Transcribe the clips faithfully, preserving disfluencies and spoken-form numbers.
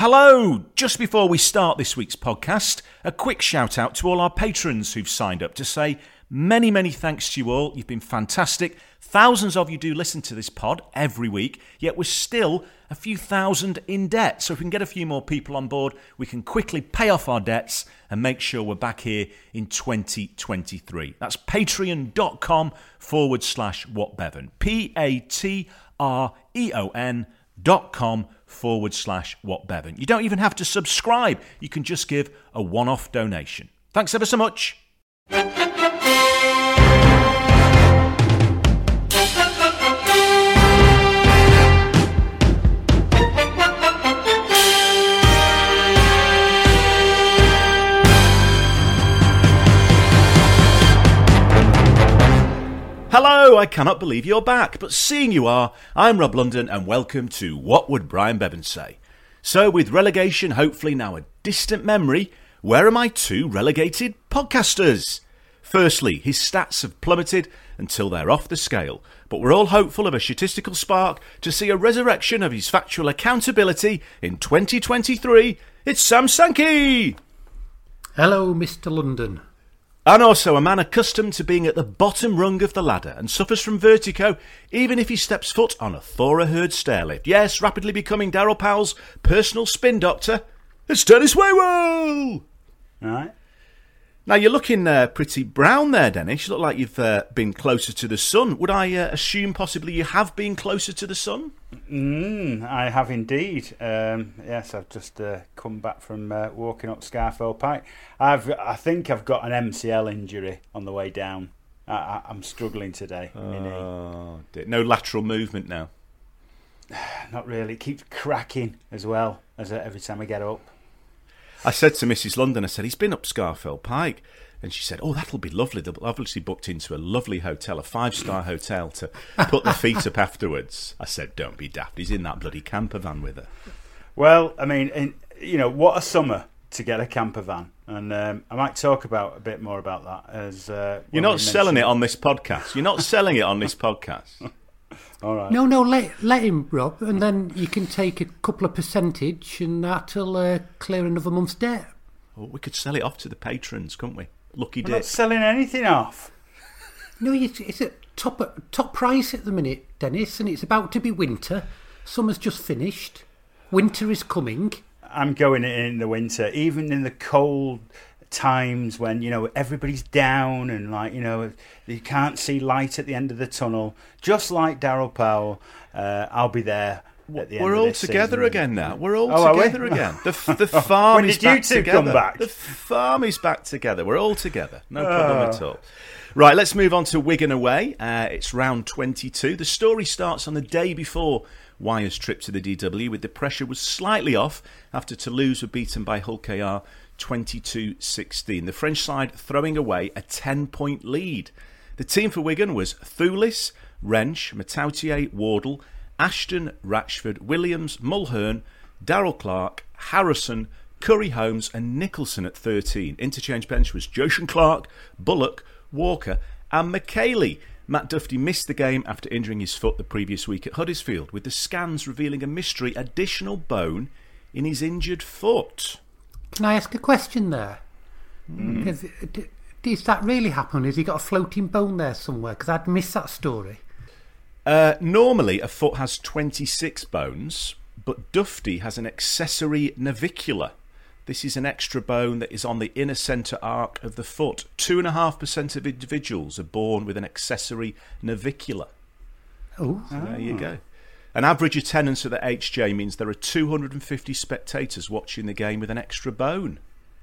Hello! Just before we start this week's podcast, a quick shout out to all our patrons who've signed up to say many, many thanks to you all. You've been fantastic. Thousands of you do listen to this pod every week, yet we're still a few thousand in debt. So if we can get a few more people on board, we can quickly pay off our debts and make sure we're back here in twenty twenty-three. That's patreon.com forward slash whatbevan. P-A-T-R-E-O-N dot com forward slash whatbevan. You don't even have to subscribe. You can just give a one-off donation. Thanks ever so much. Hello, I cannot believe you're back, but seeing you are, I'm Rob London and welcome to What Would Brian Bevan Say? So with relegation hopefully now a distant memory, where are my two relegated podcasters? Firstly, his stats have plummeted until they're off the scale, but we're all hopeful of a statistical spark to see a resurrection of his factual accountability in twenty twenty-three. It's Sam Sankey! Hello, Mister London. And also a man accustomed to being at the bottom rung of the ladder and suffers from vertigo even if he steps foot on a Thora Hird stairlift. Yes, rapidly becoming Daryl Powell's personal spin doctor, it's Dennis Waywell! All right. Now, you're looking uh, pretty brown there, Dennis. You look like you've uh, been closer to the sun. Would I uh, assume possibly you have been closer to the sun? Mm, I have indeed. Um, yes, I've just uh, come back from uh, walking up Scarfell Pike. I've, I think I've got an M C L injury on the way down. I, I, I'm struggling today. Oh, dear. No lateral movement now? Not really. It keeps cracking as well as uh, every time I get up. I said to Missus London, I said, he's been up Scarfell Pike. And she said, oh, that'll be lovely. They've obviously booked into a lovely hotel, a five-star hotel, to put their feet up afterwards. I said, don't be daft. He's in that bloody camper van with her. Well, I mean, in, you know, what a summer to get a camper van. And um, I might talk about a bit more about that. as uh, You're not selling it on this podcast. You're not selling it on this podcast. All right. No, no, let, let him, Rob, and then you can take a couple of percentage and that'll uh, clear another month's debt. Oh, we could sell it off to the patrons, couldn't we? Lucky We're dip. not selling anything off. No, it's, it's at top, top price at the minute, Dennis, and it's about to be winter. Summer's just finished. Winter is coming. I'm going in the winter, even in the cold times when, you know, everybody's down and, like, you know, you can't see light at the end of the tunnel. Just like Daryl Powell, uh, I'll be there at the end We're of all this together season. again now. We're all Oh, together again. The, the farm When is did you back two together. come back? The farm is back together. We're all together. No problem at all. Right, let's move on to Wigan away. Uh, it's round twenty-two. The story starts on the day before Wyre's trip to the D W, with the pressure was slightly off after Toulouse were beaten by Hull K R twenty-two sixteen. The French side throwing away a ten-point lead. The team for Wigan was Thulis, Wrench, Matautier, Wardle, Ashton, Ratchford, Williams, Mulhern, Darrell Clark, Harrison, Curry Holmes and Nicholson at thirteen. Interchange bench was Joshan Clark, Bullock, Walker and McKaylee. Matt Duffy missed the game after injuring his foot the previous week at Huddersfield, with the scans revealing a mystery additional bone in his injured foot. Can I ask a question there? Mm. Is, does that really happen? Has he got a floating bone there somewhere? Because I'd missed that story. Uh, normally, a foot has twenty-six bones, but Dufty has an accessory navicular. This is an extra bone that is on the inner centre arc of the foot. Two and a half percent of individuals are born with an accessory navicular. Oh, so there you go. An average attendance at the H J means there are two hundred fifty spectators watching the game with an extra bone.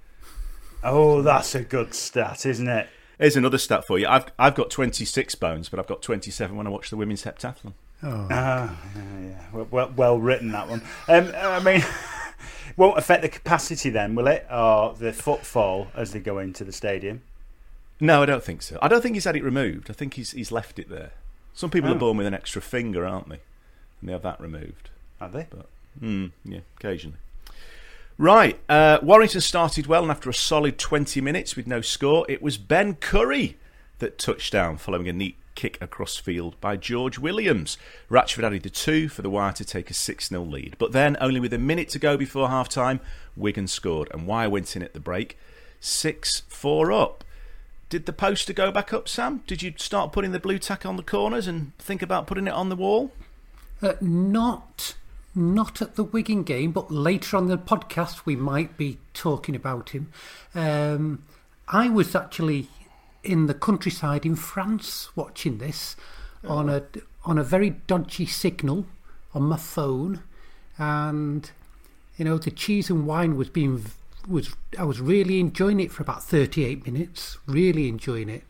Oh, that's a good stat, isn't it? Here's another stat for you. I've I've got twenty-six bones, but I've got twenty-seven when I watch the women's heptathlon. Oh, uh, yeah, yeah. Well, well, well written, that one. Um, I mean, won't affect the capacity then, will it? Or the footfall as they go into the stadium? No, I don't think so. I don't think he's had it removed. I think he's he's left it there. Some people oh. are born with an extra finger, aren't they? And they have that removed. Are they? But, mm, yeah, occasionally. Right, uh, Warrington started well, and after a solid twenty minutes with no score, it was Ben Curry that touched down following a neat kick across field by George Williams. Ratchford added the two for the Wire to take a six nil lead. But then, only with a minute to go before half-time, Wigan scored and Wire went in at the break six four up. Did the poster go back up, Sam? Did you start putting the blue tack on the corners and think about putting it on the wall? Uh, not... Not at the Wigan game, but later on in the podcast we might be talking about him. Um, I was actually in the countryside in France watching this oh. on a on a very dodgy signal on my phone, and you know the cheese and wine was being was I was really enjoying it for about thirty-eight minutes. Really enjoying it.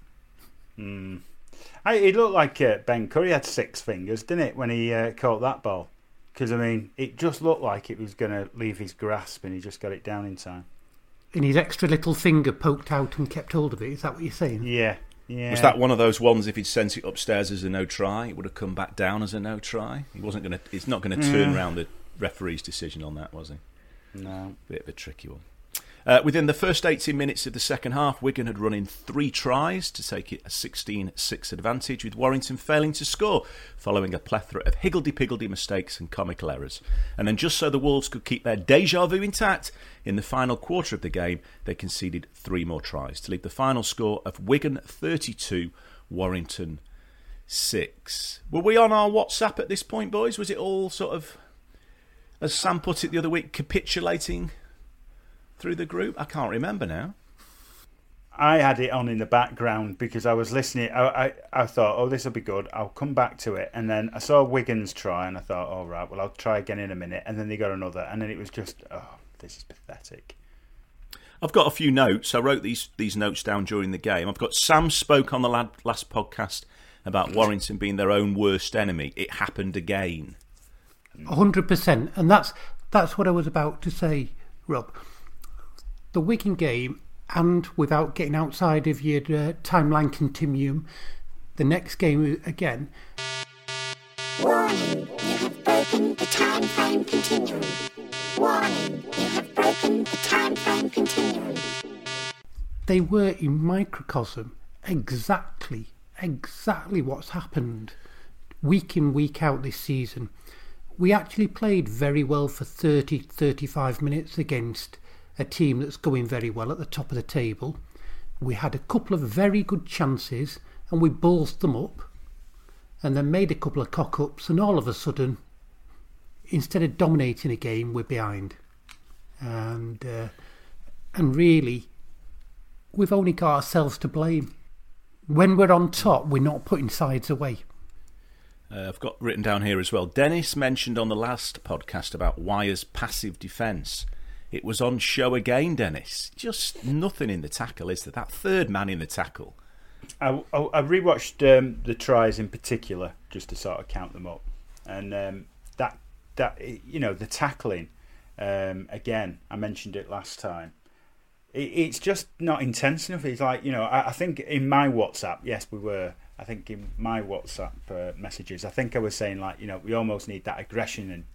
Mm. I, it looked like uh, Ben Curry had six fingers, didn't it, when he uh, caught that ball? Because, I mean, it just looked like it was going to leave his grasp and he just got it down in time. And his extra little finger poked out and kept hold of it. Is that what you're saying? Yeah. yeah. Was that one of those ones, if he'd sent it upstairs as a no try, it would have come back down as a no try? He wasn't going to. It's not going to turn Mm. around the referee's decision on that, was he? No. Bit of a tricky one. Uh, within the first eighteen minutes of the second half, Wigan had run in three tries to take it a sixteen six advantage, with Warrington failing to score following a plethora of higgledy-piggledy mistakes and comical errors. And then, just so the Wolves could keep their deja vu intact, in the final quarter of the game, they conceded three more tries to leave the final score of Wigan thirty-two, Warrington six. Were we on our WhatsApp at this point, boys? Was it all sort of, as Sam put it the other week, capitulating through the group? I can't remember now. I had it on in the background because I was listening. I, I, I thought, oh, this will be good. I'll come back to it. And then I saw Wigan's try and I thought, all right, well, I'll try again in a minute. And then they got another. And then it was just, oh, this is pathetic. I've got a few notes. I wrote these these notes down during the game. I've got Sam spoke on the lad, last podcast about Warrington being their own worst enemy. It happened again. one hundred percent. And that's that's what I was about to say, Rob. The Wigan game, and without getting outside of your uh, timeline continuum, the next game again. Warning, you have broken the time frame continuum. Warning, you have broken the time frame continuum. They were in microcosm exactly, exactly what's happened week in, week out this season. We actually played very well for thirty, thirty-five minutes against a team that's going very well at the top of the table. We had a couple of very good chances and we ballsed them up and then made a couple of cock-ups, and all of a sudden, instead of dominating a game, we're behind. And uh, and really, we've only got ourselves to blame. When we're on top, we're not putting sides away. Uh, I've got written down here as well. Dennis mentioned on the last podcast about Wire's passive defence. It was on show again, Dennis. Just nothing in the tackle, is there? That third man in the tackle. I, I, I rewatched um, the tries in particular just to sort of count them up. And um, that, that you know, the tackling, um, again, I mentioned it last time. It, it's just not intense enough. It's like, you know, I, I think in my WhatsApp, yes, we were. I think in my WhatsApp uh, messages, I think I was saying, like, you know, we almost need that aggression and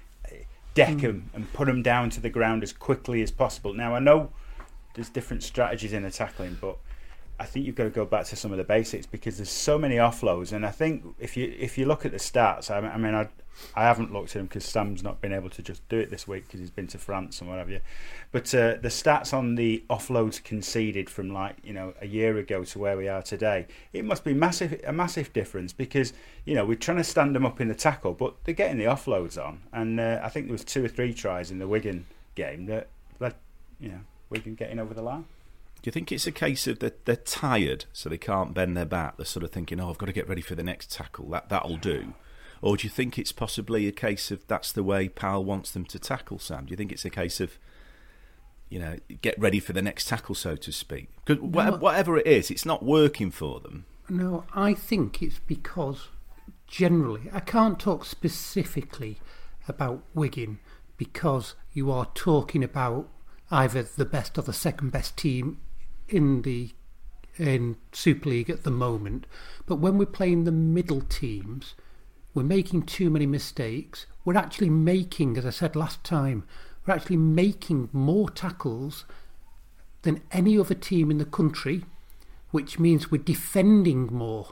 deck them and put them down to the ground as quickly as possible. Now, I know there's different strategies in the tackling, but I think you've got to go back to some of the basics because there's so many offloads. And I think if you if you look at the stats, I, I mean, I I haven't looked at them because Sam's not been able to just do it this week because he's been to France and what have you. But uh, the stats on the offloads conceded from, like, you know, a year ago to where we are today, it must be massive a massive difference because, you know, we're trying to stand them up in the tackle, but they're getting the offloads on. And uh, I think there was two or three tries in the Wigan game that led, you know, Wigan getting over the line. Do you think it's a case of that they're tired, so they can't bend their back? They're sort of thinking, oh, I've got to get ready for the next tackle. That, that'll do. Or do you think it's possibly a case of that's the way Powell wants them to tackle, Sam? Do you think it's a case of, you know, get ready for the next tackle, so to speak? Because No. whatever it is, it's not working for them. No, I think it's because generally, I can't talk specifically about Wigan because you are talking about either the best or the second best team in the in Super League at the moment. But when we're playing the middle teams, we're making too many mistakes. We're actually making, as I said last time, we're actually making more tackles than any other team in the country, which means we're defending more.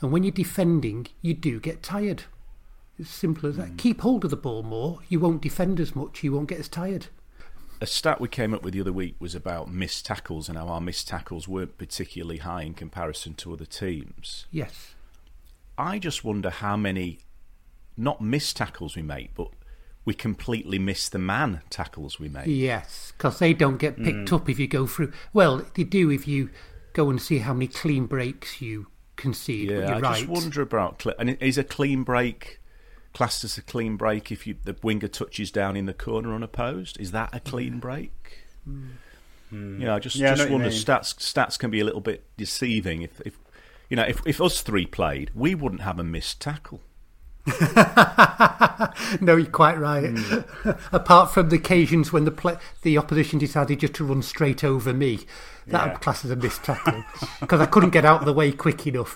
And when you're defending, you do get tired. It's simple as that. Mm. Keep hold of the ball more. You won't defend as much. You won't get as tired. A stat we came up with the other week was about missed tackles and how our missed tackles weren't particularly high in comparison to other teams. Yes. I just wonder how many, not missed tackles we make, but we completely miss the man tackles we make. Yes, because they don't get picked mm. up if you go through. Well, they do if you go and see how many clean breaks you concede. Yeah, but you're I right. just wonder about. And is a clean break classed as a clean break if you the winger touches down in the corner unopposed? Is that a clean break? Mm. Mm. You know, I just yeah, just I know wonder. Stats stats can be a little bit deceiving. If, if you know, if if us three played, we wouldn't have a missed tackle. No, you're quite right. Mm. Apart from the occasions when the play, the opposition decided just to run straight over me, that yeah. class as a missed tackle because I couldn't get out of the way quick enough.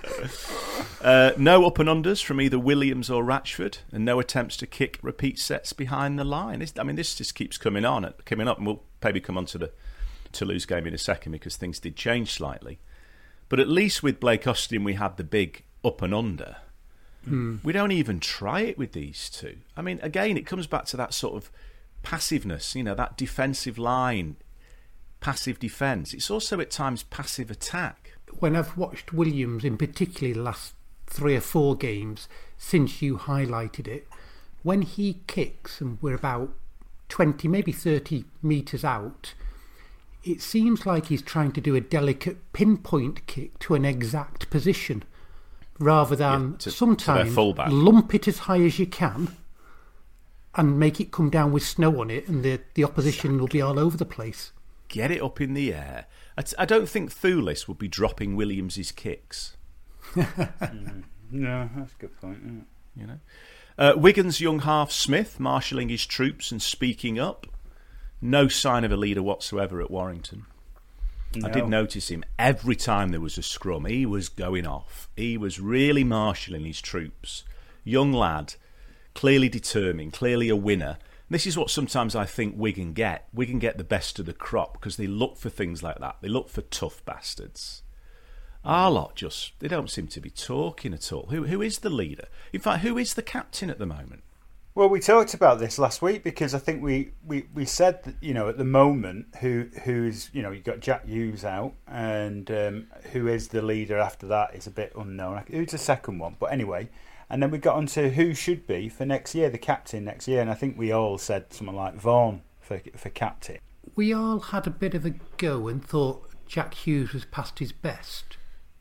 Uh, no up and unders from either Williams or Ratchford, and no attempts to kick repeat sets behind the line. It's, I mean, this just keeps coming on, coming up, and we'll maybe come on to the Toulouse game in a second because things did change slightly. But at least with Blake Austin, we had the big up and under. Mm. We don't even try it with these two. I mean, again, it comes back to that sort of passiveness, you know, that defensive line, passive defence. It's also at times passive attack. When I've watched Williams, in particular the last three or four games since you highlighted it, when he kicks and we're about twenty, maybe thirty metres out, it seems like he's trying to do a delicate pinpoint kick to an exact position. Rather than yeah, to, sometimes to lump it as high as you can and make it come down with snow on it, and the, the opposition exactly. will be all over the place. Get it up in the air. I, t- I don't think Thulis would be dropping Williams' kicks. mm. No, that's a good point. Yeah. You know, uh, Wigan's young half Smith marshalling his troops and speaking up. No sign of a leader whatsoever at Warrington. No. I did notice him every time there was a scrum. He was going off. He was really marshalling his troops. Young lad, clearly determined, clearly a winner. This is what sometimes I think Wigan get. Wigan get the best of the crop because they look for things like that. They look for tough bastards. Our lot just, they don't seem to be talking at all. Who Who is the leader? In fact, who is the captain at the moment? Well, we talked about this last week because I think we, we, we said that, you know, at the moment, who who's, you know, you've got Jack Hughes out, and um, who is the leader after that is a bit unknown. Who's the second one? But anyway, and then we got on to who should be for next year, the captain next year, and I think we all said something like Vaughan for, for captain. We all had a bit of a go and thought Jack Hughes was past his best.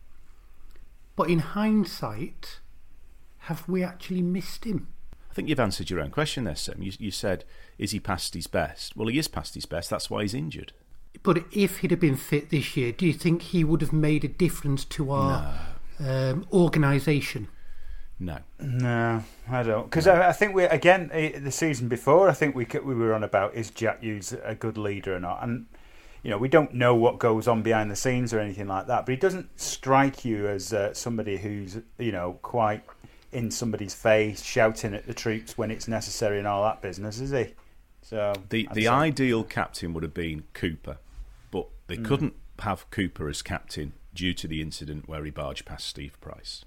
But in hindsight, have we actually missed him? I think you've answered your own question there, Sam. You, you said, is he past his best? Well, he is past his best. That's why he's injured. But if he'd have been fit this year, do you think he would have made a difference to our no. um, organisation? No. No, I don't. Because no. I, I think, we again, the season before, I think we we were on about, is Jack Hughes a good leader or not? And, you know, we don't know what goes on behind the scenes or anything like that, but he doesn't strike you as uh, somebody who's, you know, quite in somebody's face, shouting at the troops when it's necessary and all that business, is he? So the the ideal captain would have been Cooper, but they mm. couldn't have Cooper as captain due to the incident where he barged past Steve Price.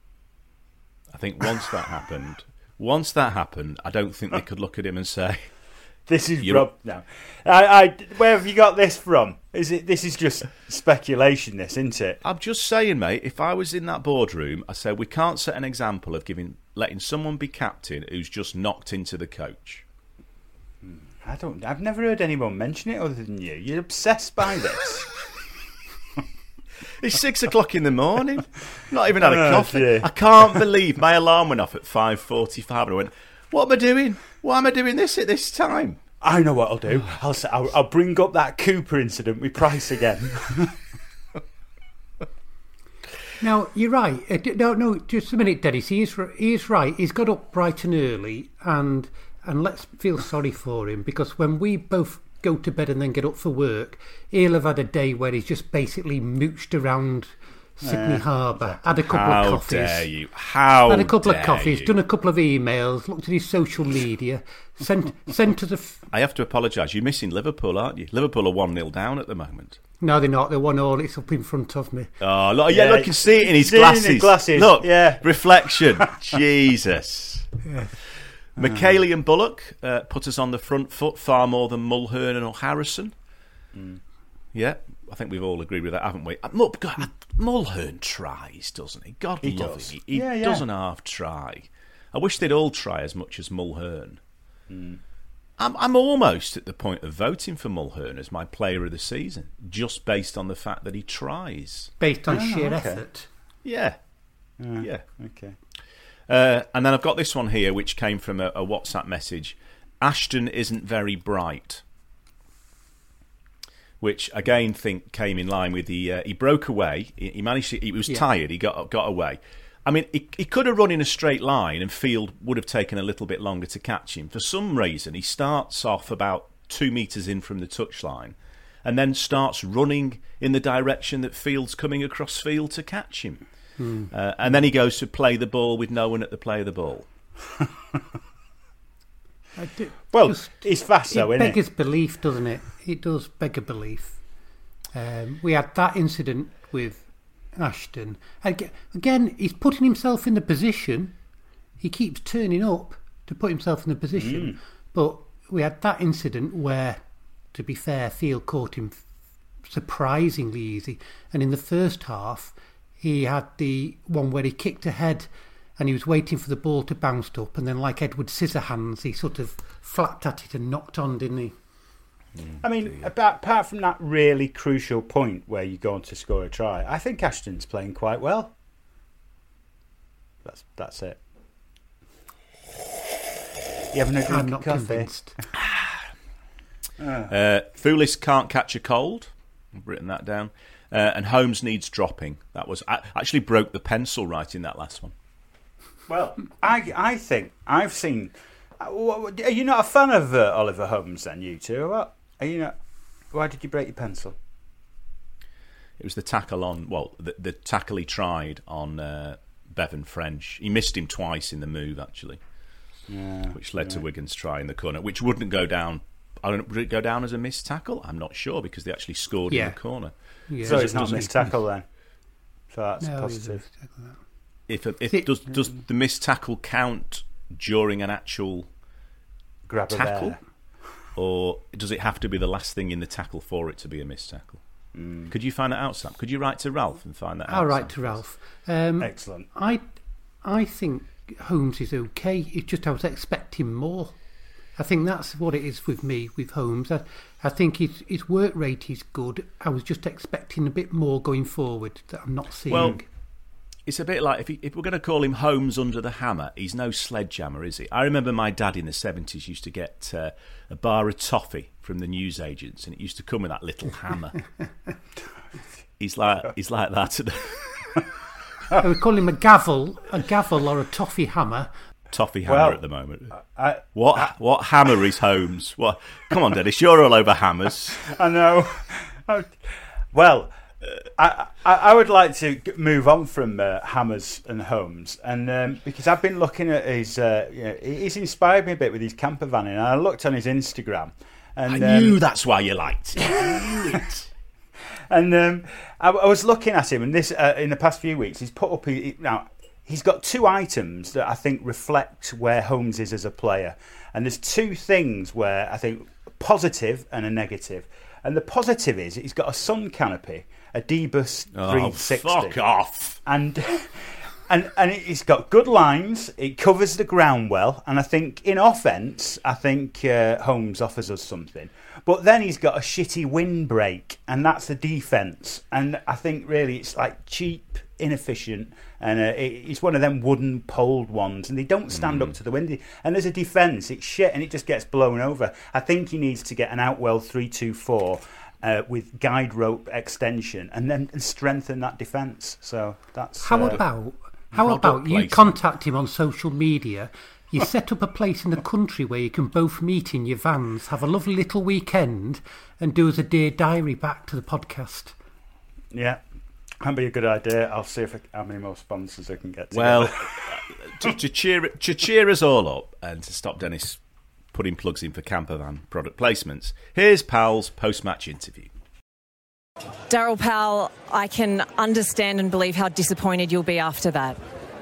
I think once that happened, once that happened, I don't think they could look at him and say, "This is Rob." No, I, I. Where have you got this from? Is it? This is just speculation, this, isn't it? I'm just saying, mate. If I was in that boardroom, I said we can't set an example of giving, letting someone be captain who's just knocked into the coach. I don't. I've never heard anyone mention it other than you. You're obsessed by this. It's six o'clock in the morning. Not even had a oh, coffee. Dear. I can't believe my alarm went off at five forty-five, and I went, "What am I doing? Why am I doing this at this time?" I know what I'll do. I'll I'll, I'll bring up that Cooper incident with Price again. Now, you're right. Uh, no, no, just a minute, Dennis. He is, he is right. He's got up bright and early, and and let's feel sorry for him, because when we both go to bed and then get up for work, he'll have had a day where he's just basically mooched around Sydney Yeah, Harbour. Had a couple How of coffees. dare you? How Had a couple of dare coffees. you. Done a couple of emails. Looked at his social media. Sent sent us a. F- I have to apologise. You're missing Liverpool, aren't you? Liverpool are one nil down at the moment. no, they're not. They're one all. It's up in front of me. Oh, look, yeah, Yeah, look, you can see it in his see it in glasses. his glasses, Look, yeah. reflection. Jesus. McKaylee and Bullock uh, put us on the front foot far more than Mulhern or Harrison. Mm. Yeah, I think we've all agreed with that, haven't we? Uh, Mul- God, Mulhern tries, doesn't he? God He love does. him. He, he Yeah, yeah. doesn't half try. I wish they'd all try as much as Mulhern. Mm. I'm, I'm almost at the point of voting for Mulhern as my player of the season, just based on the fact that he tries. Based on Oh, sheer okay. effort. Yeah, Uh, yeah. Okay. Uh, and then I've got this one here, which came from a, a WhatsApp message. Ashton isn't very bright, which again think came in line with the. Uh, he broke away. He, he managed. To, he was Yeah. tired. He got got away. I mean, he, he could have run in a straight line, and Field would have taken a little bit longer to catch him. For some reason, he starts off about two metres in from the touchline, and then starts running in the direction that Field's coming across field to catch him. Hmm. Uh, and then he goes to play the ball with no one at the play of the ball. I do- Well, just- it's fast though, it isn't beggars it? belief, doesn't it? It does beg a belief. Um, we had that incident with Ashton. Ag- Again, he's putting himself in the position. He keeps turning up to put himself in the position. Mm. But we had that incident where, to be fair, Field caught him surprisingly easy. And in the first half, he had the one where he kicked ahead and he was waiting for the ball to bounce up, and then like Edward Scissorhands, he sort of flapped at it and knocked on, didn't he? I mean, about, apart from that really crucial point where you go on to score a try, I think Ashton's playing quite well. That's that's it. You having a drink I'm of not coffee? convinced. Uh, Foulis can't catch a cold. I've written that down. Uh, and Holmes needs dropping. That was I actually broke the pencil writing that last one. Well, I I think I've seen. uh, what- Are you not a fan of uh, Oliver Holmes then, you two? Or what? Are you not? Why did you break your pencil? It was the tackle on, well, the, the tackle he tried on uh, Bevan French. He missed him twice in the move, actually, Yeah, which led to yeah. Wigan's try in the corner, which wouldn't go down. I don't, would it go down as a missed tackle? I'm not sure because they actually scored Yeah. in the corner. Yeah, So it's not doesn't- missed tackle then. So that's No, positive. it's exactly that. If, if See- does does the missed tackle count during an actual Grab a tackle, bear. or does it have to be the last thing in the tackle for it to be a missed tackle? Mm. Could you find that out, Sam? Could you write to Ralph and find that out? I'll write Sam, to please? Ralph. Um, Excellent. I, I think Holmes is okay. It's just I was expecting more. I think that's what it is with me with Holmes. I, I think his his work rate is good. I was just expecting a bit more going forward that I'm not seeing. Well, it's a bit like if, he, if we're going to call him Holmes under the hammer, he's no sledgehammer, is he? I remember my dad in the seventies used to get uh, a bar of toffee from the newsagents, and it used to come with that little hammer. he's like he's like that. I would call him a gavel, a gavel or a toffee hammer. Toffee hammer Well, at the moment. I What what hammer is Holmes? What? Come on, Dennis, you're all over hammers. I know. Well, I, I I would like to g- move on from uh, Hammers and Holmes, and um, because I've been looking at his, uh, you know, he's inspired me a bit with his camper van, and I looked on his Instagram, and I knew um, that's why you liked it. I knew it. and um, I, I was looking at him, and this uh, in the past few weeks, he's put up he, now. He's got two items that I think reflect where Holmes is as a player, and there's two things where I think positive and a negative. And the positive is he's got a sun canopy, a Debus Oh, three sixty. fuck off. And and and it's got good lines. It covers the ground well, and I think in offence, I think uh, Holmes offers us something. But then he's got a shitty windbreak, and that's the defence. And I think really it's like cheap, inefficient, and uh, it, it's one of them wooden poled ones, and they don't stand up to the wind. And there's a defence, it's shit, and it just gets blown over. I think he needs to get an Outwell three two four. Uh, with guide rope extension, and then and strengthen that defence. So that's How uh, about how Product about you placement. contact him on social media? You set up a place in the country where you can both meet in your vans, have a lovely little weekend, and do as a Dear Diary back to the podcast. yeah. That'd be a good idea. I'll see if I, how many more sponsors I can get together. Well, to, to, cheer, to cheer us all up and to stop Dennis putting plugs in for campervan product placements, here's Powell's post-match interview. Daryl Powell, I can understand and believe how disappointed you'll be after that.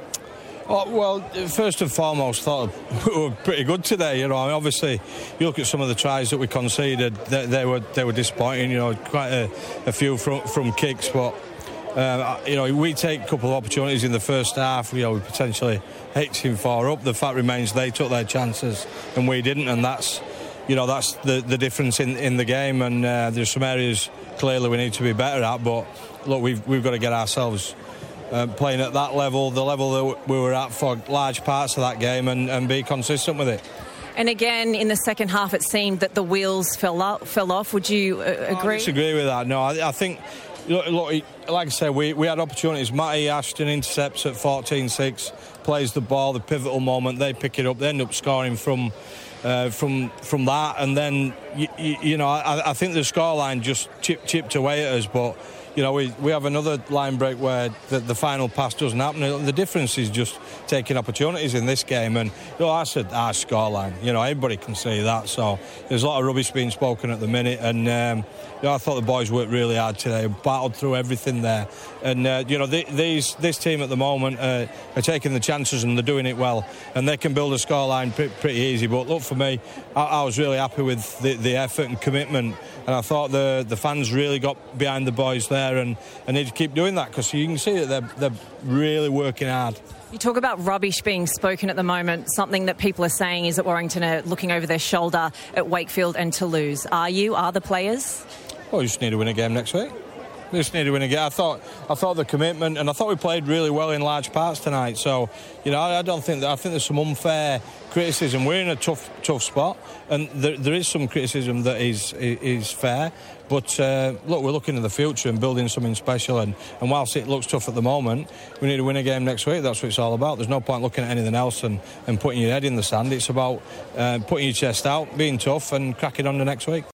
Oh, well, first and foremost, thought we were pretty good today. You know, I mean, obviously, you look at some of the tries that we conceded; they, they were they were disappointing. You know, quite a, a few from from kicks, but uh, you know, we take a couple of opportunities in the first half. You know, we potentially eighteen four up. The fact remains they took their chances and we didn't, and that's you know that's the the difference in in the game. And uh, there's some areas clearly we need to be better at, but look, we've we've got to get ourselves Uh, playing at that level, the level that we were at for large parts of that game, and, and be consistent with it. And again, in the second half, it seemed that the wheels fell, up, fell off. Would you uh, agree? I disagree with that. No, I, I think, look, look, like I said, we, we had opportunities. Matty Ashton intercepts at fourteen six, plays the ball, the pivotal moment, they pick it up, they end up scoring from uh, from from that, and then, you, you, you know, I, I think the scoreline just chip, chipped away at us, but you know, we, we have another line break where the, the final pass doesn't happen. The difference is just taking opportunities in this game. And, you know, I said our scoreline. You know, everybody can see that. So there's a lot of rubbish being spoken at the minute. And, um, you know, I thought the boys worked really hard today, battled through everything there. And, uh, you know, the, these this team at the moment uh, are taking the chances and they're doing it well. And they can build a scoreline pretty, pretty easy. But, look, for me, I, I was really happy with the, the effort and commitment. And I thought the, the fans really got behind the boys there. And, and need to keep doing that because you can see that they're, they're really working hard. You talk about rubbish being spoken at the moment. Something that people are saying is that Warrington are looking over their shoulder at Wakefield and Toulouse. Are you? Are the players? Well, you just need to win a game next week. We just need to win a game. I thought, I thought the commitment, and I thought we played really well in large parts tonight. So, you know, I, I don't think that. I think there's some unfair criticism. We're in a tough, tough spot, and there, there is some criticism that is is fair. But uh, look, we're looking to the future and building something special. And, and whilst it looks tough at the moment, we need to win a game next week. That's what it's all about. There's no point looking at anything else and, and putting your head in the sand. It's about uh, putting your chest out, being tough, and cracking on the next week.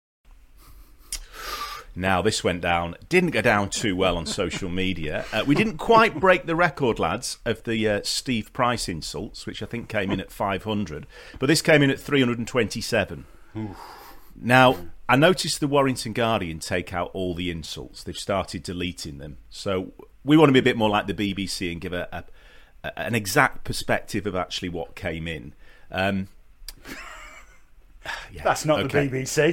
Now, this went down, didn't go down too well on social media. Uh, we didn't quite break the record, lads, of the uh, Steve Price insults, which I think came in at five hundred. But this came in at three hundred twenty-seven. Oof. Now, I noticed the Warrington Guardian take out all the insults. They've started deleting them. So we want to be a bit more like the B B C and give a, a, a an exact perspective of actually what came in. Um, yeah, That's not okay. The B B C.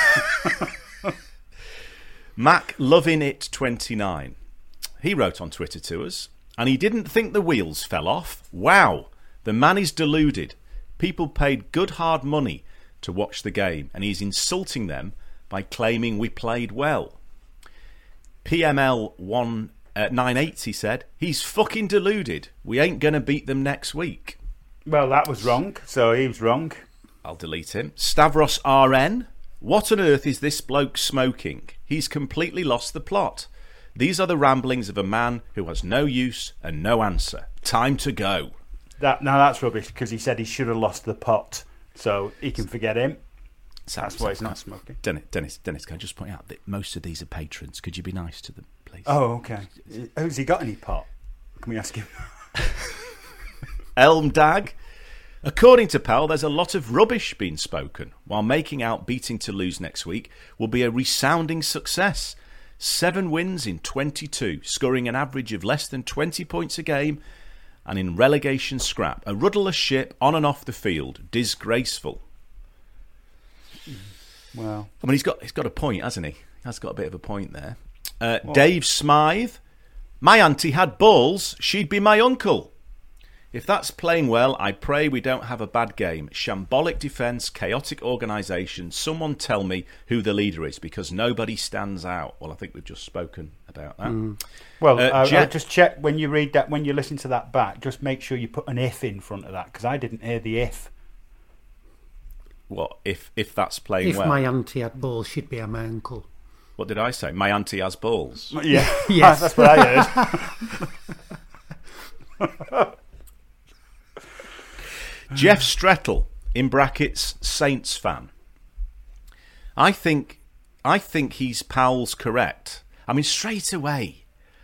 Mac Loving It twenty-nine. He wrote on Twitter to us, and he didn't think the wheels fell off. Wow, the man is deluded. People paid good hard money to watch the game, and he's insulting them by claiming we played well. P M L one nine eighty said, he's fucking deluded. We ain't going to beat them next week. Well, that was wrong, so he was wrong. I'll delete him. Stavros R N, what on earth is this bloke smoking? He's completely lost the plot. These are the ramblings of a man who has no use and no answer. Time to go. That Now that's rubbish, because he said he should have lost the pot, so he can forget him. So, that's so, why he's not smoking. Dennis, Dennis, Dennis, can I just point out that most of these are patrons? Could you be nice to them, please? Oh, okay. Has he got any pot? Can we ask him? Elm Dag. According to Powell, there's a lot of rubbish being spoken, while making out beating Toulouse next week will be a resounding success. Seven wins in twenty-two, scoring an average of less than twenty points a game, and in relegation scrap. A rudderless ship on and off the field. Disgraceful. Well, I mean, he's got he's got a point, hasn't he? He has got a bit of a point there. Uh, Dave Smythe. My auntie had balls. She'd be my uncle. If that's playing well, I pray we don't have a bad game. Shambolic defence, chaotic organisation. Someone tell me who the leader is, because nobody stands out. Well, I think we've just spoken about that. Mm. Well, uh, uh, Je- just check when you read that, when you listen to that back, just make sure you put an if in front of that, because I didn't hear the if. What, if if that's playing if well? If my auntie had balls, she'd be my uncle. What did I say? My auntie has balls. Yeah, yes. That's what I heard. Jeff Strettle, in brackets, Saints fan. I think I think he's Powell's correct. I mean, straight away,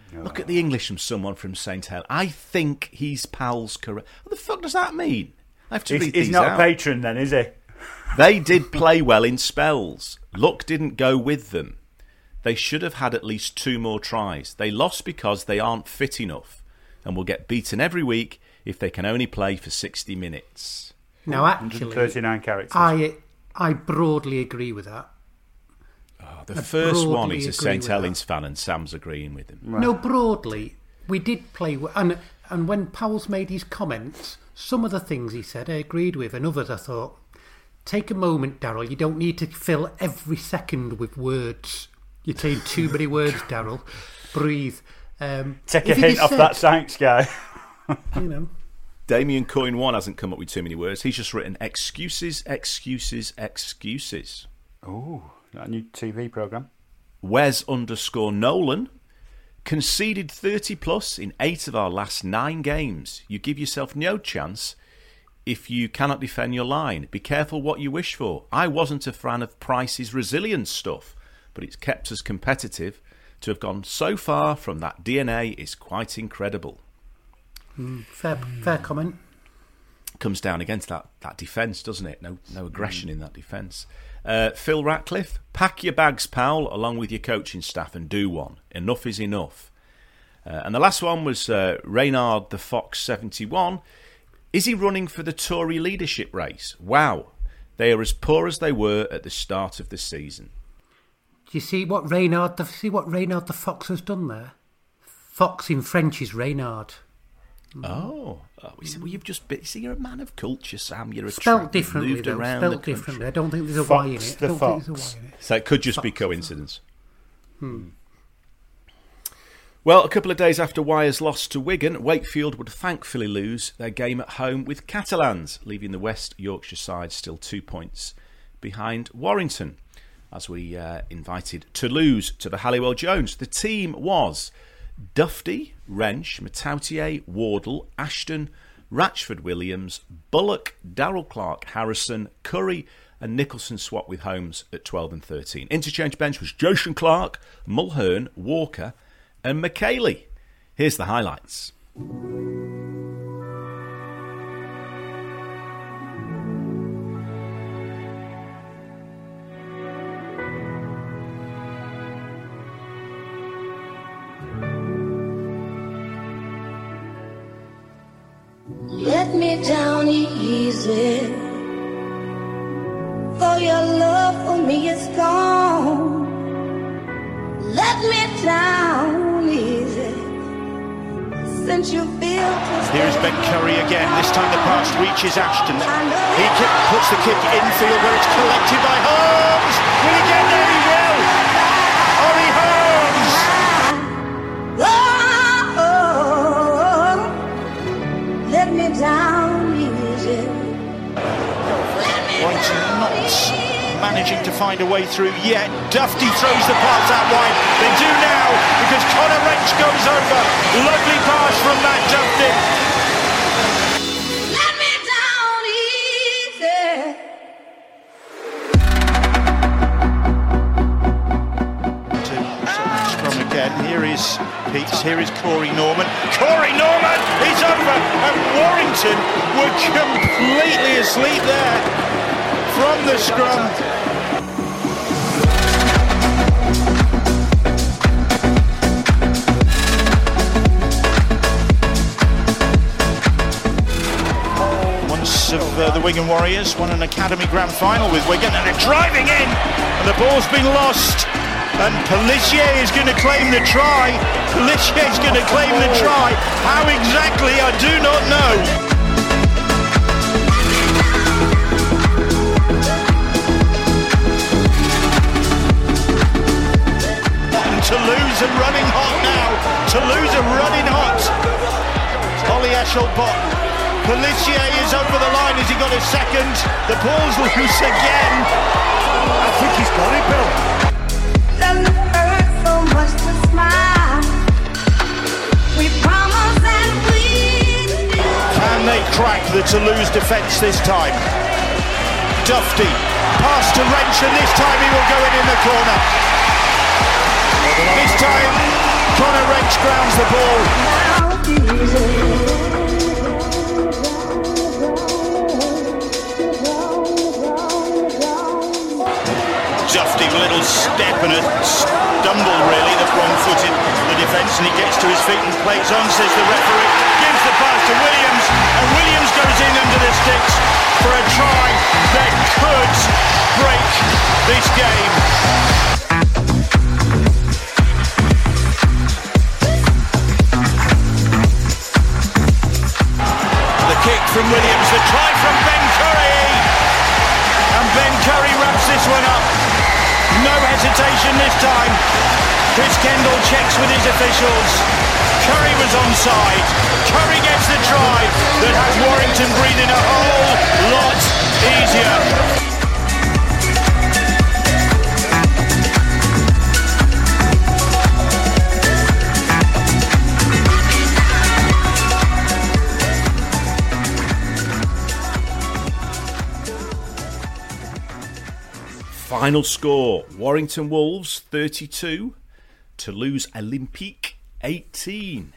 Look at the English from someone from Saint Hel. I think he's pals correct. What the fuck does that mean? I have to He's, read he's these not out. a patron then, is he? They did play well in spells. Luck didn't go with them. They should have had at least two more tries. They lost because they aren't fit enough and will get beaten every week if they can only play for sixty minutes. Now, one actually, hundred thirty-nine characters. I I broadly agree with that. Oh, the I first one broadly is a agree Saint with Helens fan, and Sam's agreeing with him. No, broadly, we did play w- and and when Powell's made his comments, some of the things he said I agreed with, and others I thought, take a moment, Daryl. You don't need to fill every second with words. You're saying too many words, Daryl. Breathe. Um, Take a if he hint just off said, that science guy. You know, Damien Coyne one hasn't come up with too many words. He's just written excuses, excuses, excuses. Oh, a new T V programme. Wes underscore Nolan conceded thirty plus in eight of our last nine games. You give yourself no chance if you cannot defend your line. Be careful what you wish for. I wasn't a fan of Price's resilience stuff, but it's kept us competitive. To have gone so far from that D N A is quite incredible. mm, fair fair comment. Comes down against that, that defence, doesn't it? No no aggression in that defence. Uh, Phil Ratcliffe, pack your bags, pal, along with your coaching staff and do one. Enough is enough. Uh, and the last one was uh, Reynard the Fox seventy-one. Is he running for the Tory leadership race? Wow, they are as poor as they were at the start of the season. Do you see what Reynard the see what Reynard the Fox has done there? Fox in French is Reynard. Oh, oh we said, well, you've just been, see, you're a man of culture, Sam. You're a Spelt tra- differently, moved though. around Spelt the country. differently. I don't think there's a Fox Y in it. the I don't Fox. think there's a Y in it. So it could just Fox be the coincidence. Hmm. Well, a couple of days after Wyres lost to Wigan, Wakefield would thankfully lose their game at home with Catalans, leaving the West Yorkshire side still two points behind Warrington. As we uh, invited Toulouse to the Halliwell Jones, the team was Dufty, Wrench, Matautier, Wardle, Ashton, Ratchford Williams, Bullock, Darrell Clark, Harrison, Curry and Nicholson swapped with Holmes at twelve and thirteen. Interchange bench was Joshan Clark, Mulhern, Walker and McKaylee. Here's the highlights. Let me down easy, for your love for me is gone. Let me down easy, since you feel to Here's Ben Curry again. This time the pass reaches Ashton. He kick, puts the kick infield where it's collected by Holmes. Will he get there? He will. Ollie Holmes. oh, let me down easy. Warrington not managing to find a way through yet. Dufty throws the pass out wide. They do now because Connor Wrench goes over. Lovely pass from Matt Dufty. Let me down easy. To scrum again. Here is Peets. Here is Corey Norman. Corey Norman is over, and Warrington were completely asleep there from the scrum. Of uh, the Wigan Warriors won an Academy Grand Final with Wigan, and they're driving in, and the ball's been lost, and Pelissier is going to claim the try. Pelissier is going to claim the try. How exactly, I do not know. And Toulouse are running hot now. Toulouse are running hot. Ollie Eshelbot. Pelissier is over the line. Has he got a second? The ball's loose again. I think he's got it, Bill. Doesn't hurt so much to smile. We promise and we do. Can they crack the Toulouse defence this time? Dufty, pass to Wrench, and this time he will go in in the corner. This time, Conor Wrench grounds the ball. Dufty with a little step and a stumble, really, that's wrong-footed the defence, and he gets to his feet and plays on, says the referee, gives the pass to Williams, and Williams goes in under the sticks for a try that could break this game. The kick from Williams, the try from Ben Curry, and Ben Curry wraps this one up. No hesitation this time. Chris Kendall checks with his officials. Curry was onside. Curry gets the try that has Warrington breathing a whole lot easier. Final score, Warrington Wolves thirty-two, Toulouse Olympique eighteen.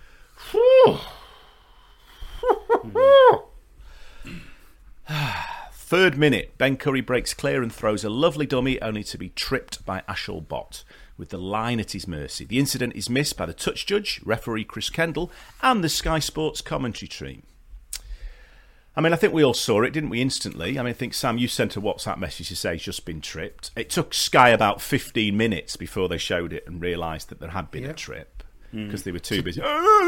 Third minute, Ben Curry breaks clear and throws a lovely dummy, only to be tripped by Ashel Bott, with the line at his mercy. The incident is missed by the touch judge, referee Chris Kendall, and the Sky Sports commentary team. I mean, I think we all saw it, didn't we, instantly? I mean, I think, Sam, you sent a WhatsApp message to say he's just been tripped. It took Sky about fifteen minutes before they showed it and realised that there had been yep. a trip, because mm. they were too busy.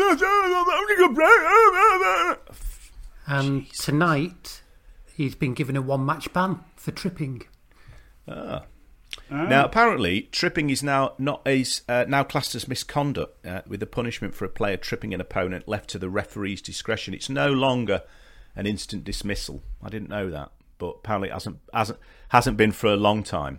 And Jesus. Tonight, he's been given a one-match ban for tripping. Ah. Oh. Now, apparently, tripping is now not is uh, now classed as misconduct, uh, with the punishment for a player tripping an opponent left to the referee's discretion. It's no longer an instant dismissal. I didn't know that, but apparently it hasn't hasn't hasn't been for a long time.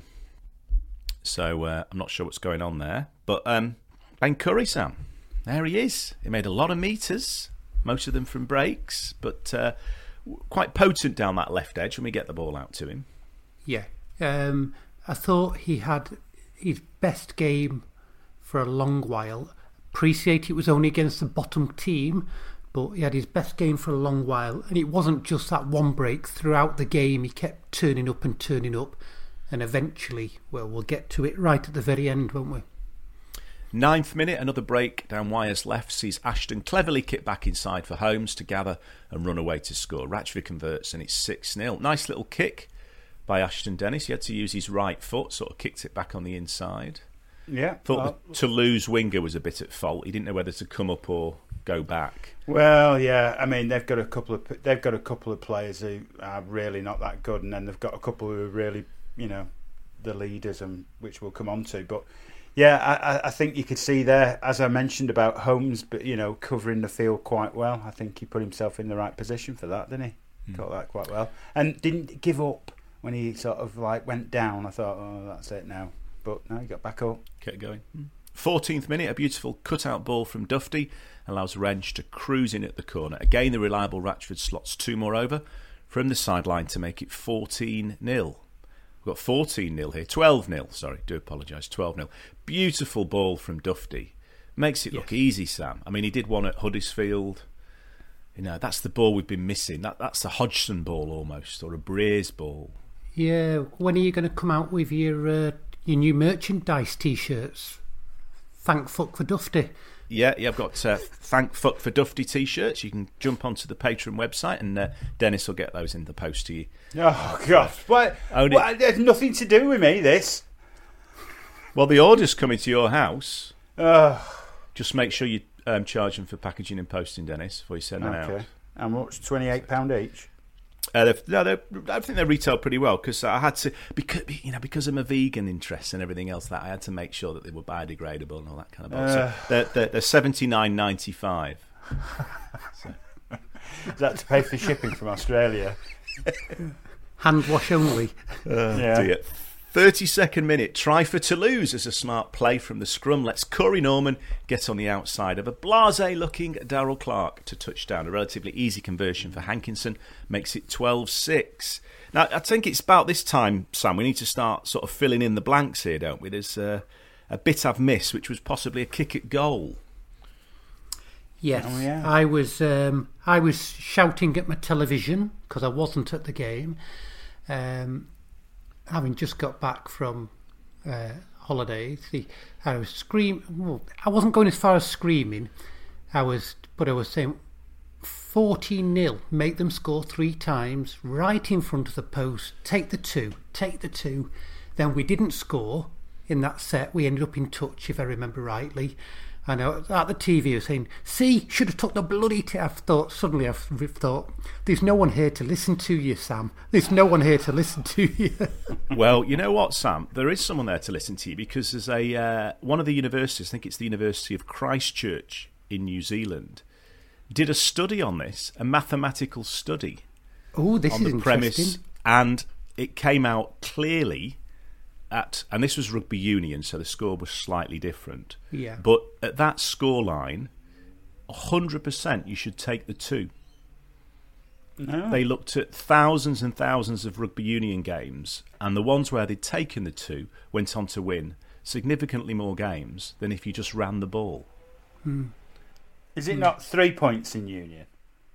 So uh, I'm not sure what's going on there. But um, Ben Curry, Sam, there he is. He made a lot of meters, most of them from breaks, but uh, quite potent down that left edge when we get the ball out to him. Yeah, um, I thought he had his best game for a long while. Appreciate it was only against the bottom team, but he had his best game for a long while, and it wasn't just that one break. Throughout the game, he kept turning up and turning up, and eventually, well, we'll get to it right at the very end, won't we? Ninth minute, another break down Wyre's left sees Ashton cleverly kick back inside for Holmes to gather and run away to score. Ratchford converts, and it's six nil. Nice little kick by Ashton Dennis. He had to use his right foot, sort of kicked it back on the inside. Yeah. Thought well, the Toulouse winger was a bit at fault. He didn't know whether to come up or go back. Well, yeah. I mean, they've got a couple of they've got a couple of players who are really not that good, and then they've got a couple who are really, you know, the leaders, and which we'll come on to. But yeah, I, I think you could see there, as I mentioned about Holmes, but you know, covering the field quite well. I think he put himself in the right position for that, didn't he? Mm. Got that quite well, and didn't give up when he sort of like went down. I thought, oh, that's it now. But no, he got back up. Kept going. fourteenth minute, a beautiful cut-out ball from Dufty allows Wrench to cruise in at the corner. Again, the reliable Ratchford slots two more over from the sideline to make it fourteen nil. We've got fourteen nil here. twelve nil, sorry, do apologise, twelve nil. Beautiful ball from Dufty. Makes it look yes. easy, Sam. I mean, he did one at Huddersfield. You know, that's the ball we've been missing. That That's a Hodgson ball almost, or a Breers ball. Yeah, when are you going to come out with your... Uh... your new merchandise T-shirts? Thank fuck for Dufty. Yeah, yeah, I've got uh, Thank Fuck for Dufty T-shirts. You can jump onto the Patreon website, and uh, Dennis will get those in the post to you. Oh gosh, what? Only... what? There's nothing to do with me. This. Well, the order's coming to your house. Uh... Just make sure you um, charge them for packaging and posting, Dennis, before you send them okay. out. How much? Twenty-eight pound each. Uh, they're, no, they're, I think they retail pretty well, because I had to, because you know, because of my vegan interests and everything else, that I had to make sure that they were biodegradable and all that kind of stuff. Uh, so they're, they're, they're seventy-nine ninety-five. So. Is that to pay for shipping from Australia? Hand wash only. Uh, yeah. Dear. thirty-second minute, try for Toulouse as a smart play from the scrum lets Corey Norman get on the outside of a blasé-looking Darrell Clark to touchdown. A relatively easy conversion for Hankinson makes it twelve six. Now, I think it's about this time, Sam, we need to start sort of filling in the blanks here, don't we? There's uh, a bit I've missed, which was possibly a kick at goal. Yes, oh, yeah. I was um, I was shouting at my television because I wasn't at the game, um, having just got back from uh, holidays. The, I was scream. Well, I wasn't going as far as screaming. I was, but I was saying, fourteen nil, make them score three times, right in front of the post. Take the two, take the two. Then we didn't score in that set. We ended up in touch, if I remember rightly. And I was at the T V, I was saying, see, should have took the bloody... T-. I've thought, suddenly I've thought, there's no one here to listen to you, Sam. There's no one here to listen to you. Well, you know what, Sam? There is someone there to listen to you because there's a uh, one of the universities, I think it's the University of Christchurch in New Zealand, did a study on this, a mathematical study. Oh, this on is the premise, interesting. And it came out clearly at, and this was rugby union, so the score was slightly different. Yeah. But at that scoreline, one hundred percent you should take the two. No. They looked at thousands and thousands of rugby union games, and the ones where they'd taken the two went on to win significantly more games than if you just ran the ball. Hmm. Is it not three points in union?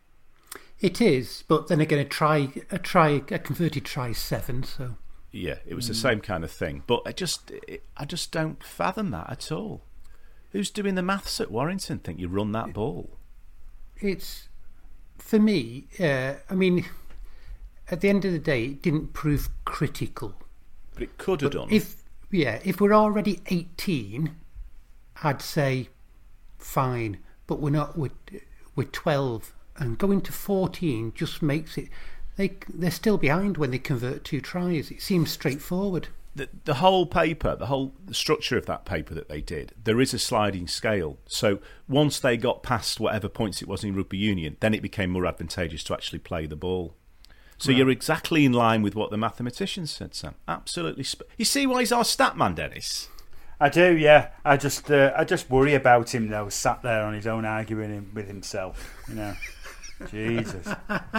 It is, but then again, a try, a try, a converted try is seven. So yeah, it was mm. the same kind of thing. But I just, it, I just don't fathom that at all. Who's doing the maths at Warrington? Think you run that ball? It's for me. Uh, I mean, at the end of the day, it didn't prove critical. But it could have But done. If yeah, if we're already eighteen, I'd say fine. But we're not. We're, we're twelve, and going to fourteen just makes it. They they're still behind when they convert two tries. It seems straightforward. The, the whole paper, the whole the structure of that paper that they did, there is a sliding scale. So once they got past whatever points it was in rugby union, then it became more advantageous to actually play the ball. So right. You're exactly in line with what the mathematicians said, Sam. Absolutely. Sp- you see why he's our stat man, Dennis? I do, yeah. I just, uh, I just worry about him though, sat there on his own arguing with himself. You know, Jesus.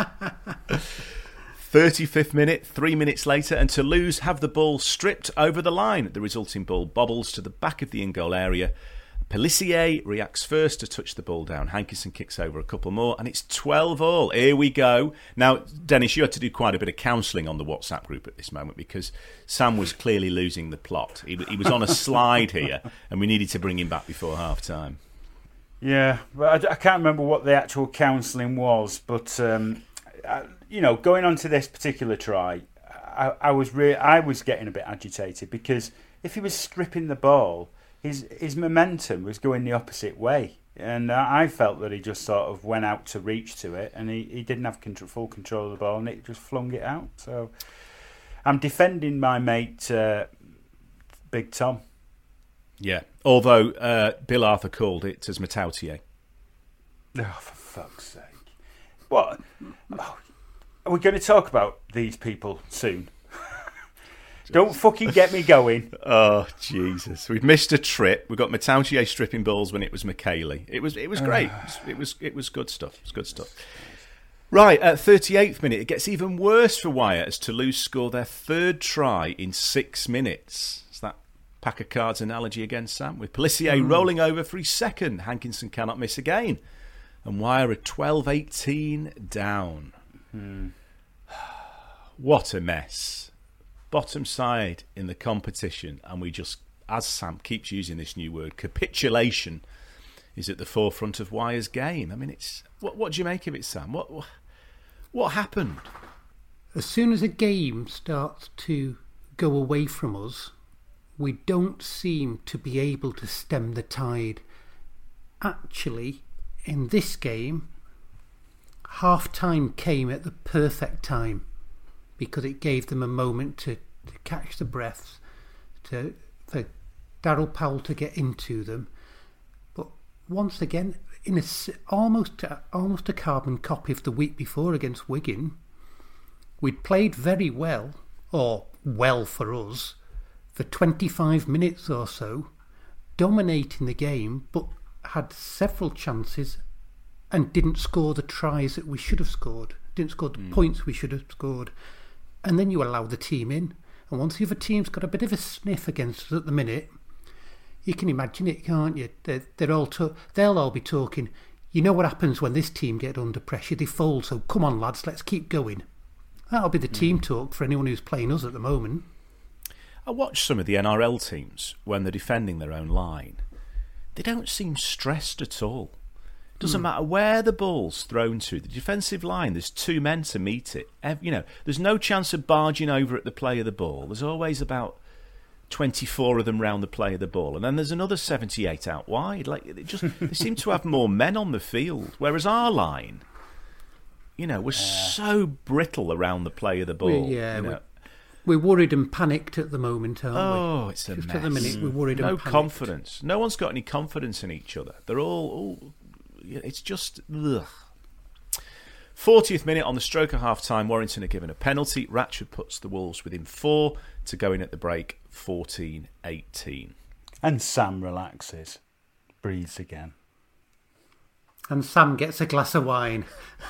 thirty-fifth minute, three minutes later, and Toulouse have the ball stripped over the line. The resulting ball bobbles to the back of the in-goal area. Pelissier reacts first to touch the ball down. Hankinson kicks over a couple more, and it's twelve all. Here we go. Now, Dennis, you had to do quite a bit of counselling on the WhatsApp group at this moment because Sam was clearly losing the plot. He, he was on a slide here, and we needed to bring him back before half-time. Yeah, but I, I can't remember what the actual counselling was, but um, I, you know, going on to this particular try, I, I was re- I was getting a bit agitated because if he was stripping the ball, his his momentum was going the opposite way, and I felt that he just sort of went out to reach to it, and he, he didn't have control, full control of the ball, and it just flung it out. So I'm defending my mate, uh, Big Tom. Yeah, although uh, Bill Arthur called it as Matautier. Oh, for fuck's sake! What? Oh, are we going to talk about these people soon? Don't fucking get me going. Oh, Jesus. We've missed a trip. We've got Matautier stripping balls when it was McKaylee. It was it was great. It was it was good stuff. It was good stuff. Right, at thirty-eighth minute, it gets even worse for Wyatt as Toulouse score their third try in six minutes. It's that pack of cards analogy again, Sam, with Pelissier mm. rolling over for his second. Hankinson cannot miss again. And Wyatt are twelve eighteen down. Mm. What a mess. Bottom side in the competition, and we just, as Sam keeps using this new word, capitulation is at the forefront of Wyre's game. I mean, it's what what do you make of it, Sam? What what, what happened? As soon as a game starts to go away from us, we don't seem to be able to stem the tide. Actually, in this game, half-time came at the perfect time, because it gave them a moment to, to catch the breaths, to for Daryl Powell to get into them. But once again, in a almost almost a carbon copy of the week before against Wigan, we'd played very well, or well for us, for twenty-five minutes or so, dominating the game, but had several chances and didn't score the tries that we should have scored, didn't score the mm. points we should have scored. And then you allow the team in. And once the other team's got a bit of a sniff against us at the minute, you can imagine it, can't you? They're, they're all to- they'll all be talking. You know what happens when this team get under pressure? They fold. So come on, lads, let's keep going. That'll be the team talk for anyone who's playing us at the moment. I watch some of the N R L teams when they're defending their own line. They don't seem stressed at all. Doesn't mm. matter where the ball's thrown to. The defensive line, there's two men to meet it. You know, there's no chance of barging over at the play of the ball. There's always about twenty-four of them round the play of the ball, and then there's another seventy-eight out wide. Like it just, they seem to have more men on the field, whereas our line, you know, was yeah. so brittle around the play of the ball. We, yeah, you know. we're, we're worried and panicked at the moment, aren't oh, we? Oh, it's a just mess. at the minute, we're worried no and panicked. confidence. No one's got any confidence in each other. They're all, all it's just ugh. fortieth minute on the stroke of half time, Warrington are given a penalty. Ratchford puts the Wolves within four to go in at the break, fourteen eighteen. And Sam relaxes, breathes again. And Sam gets a glass of wine.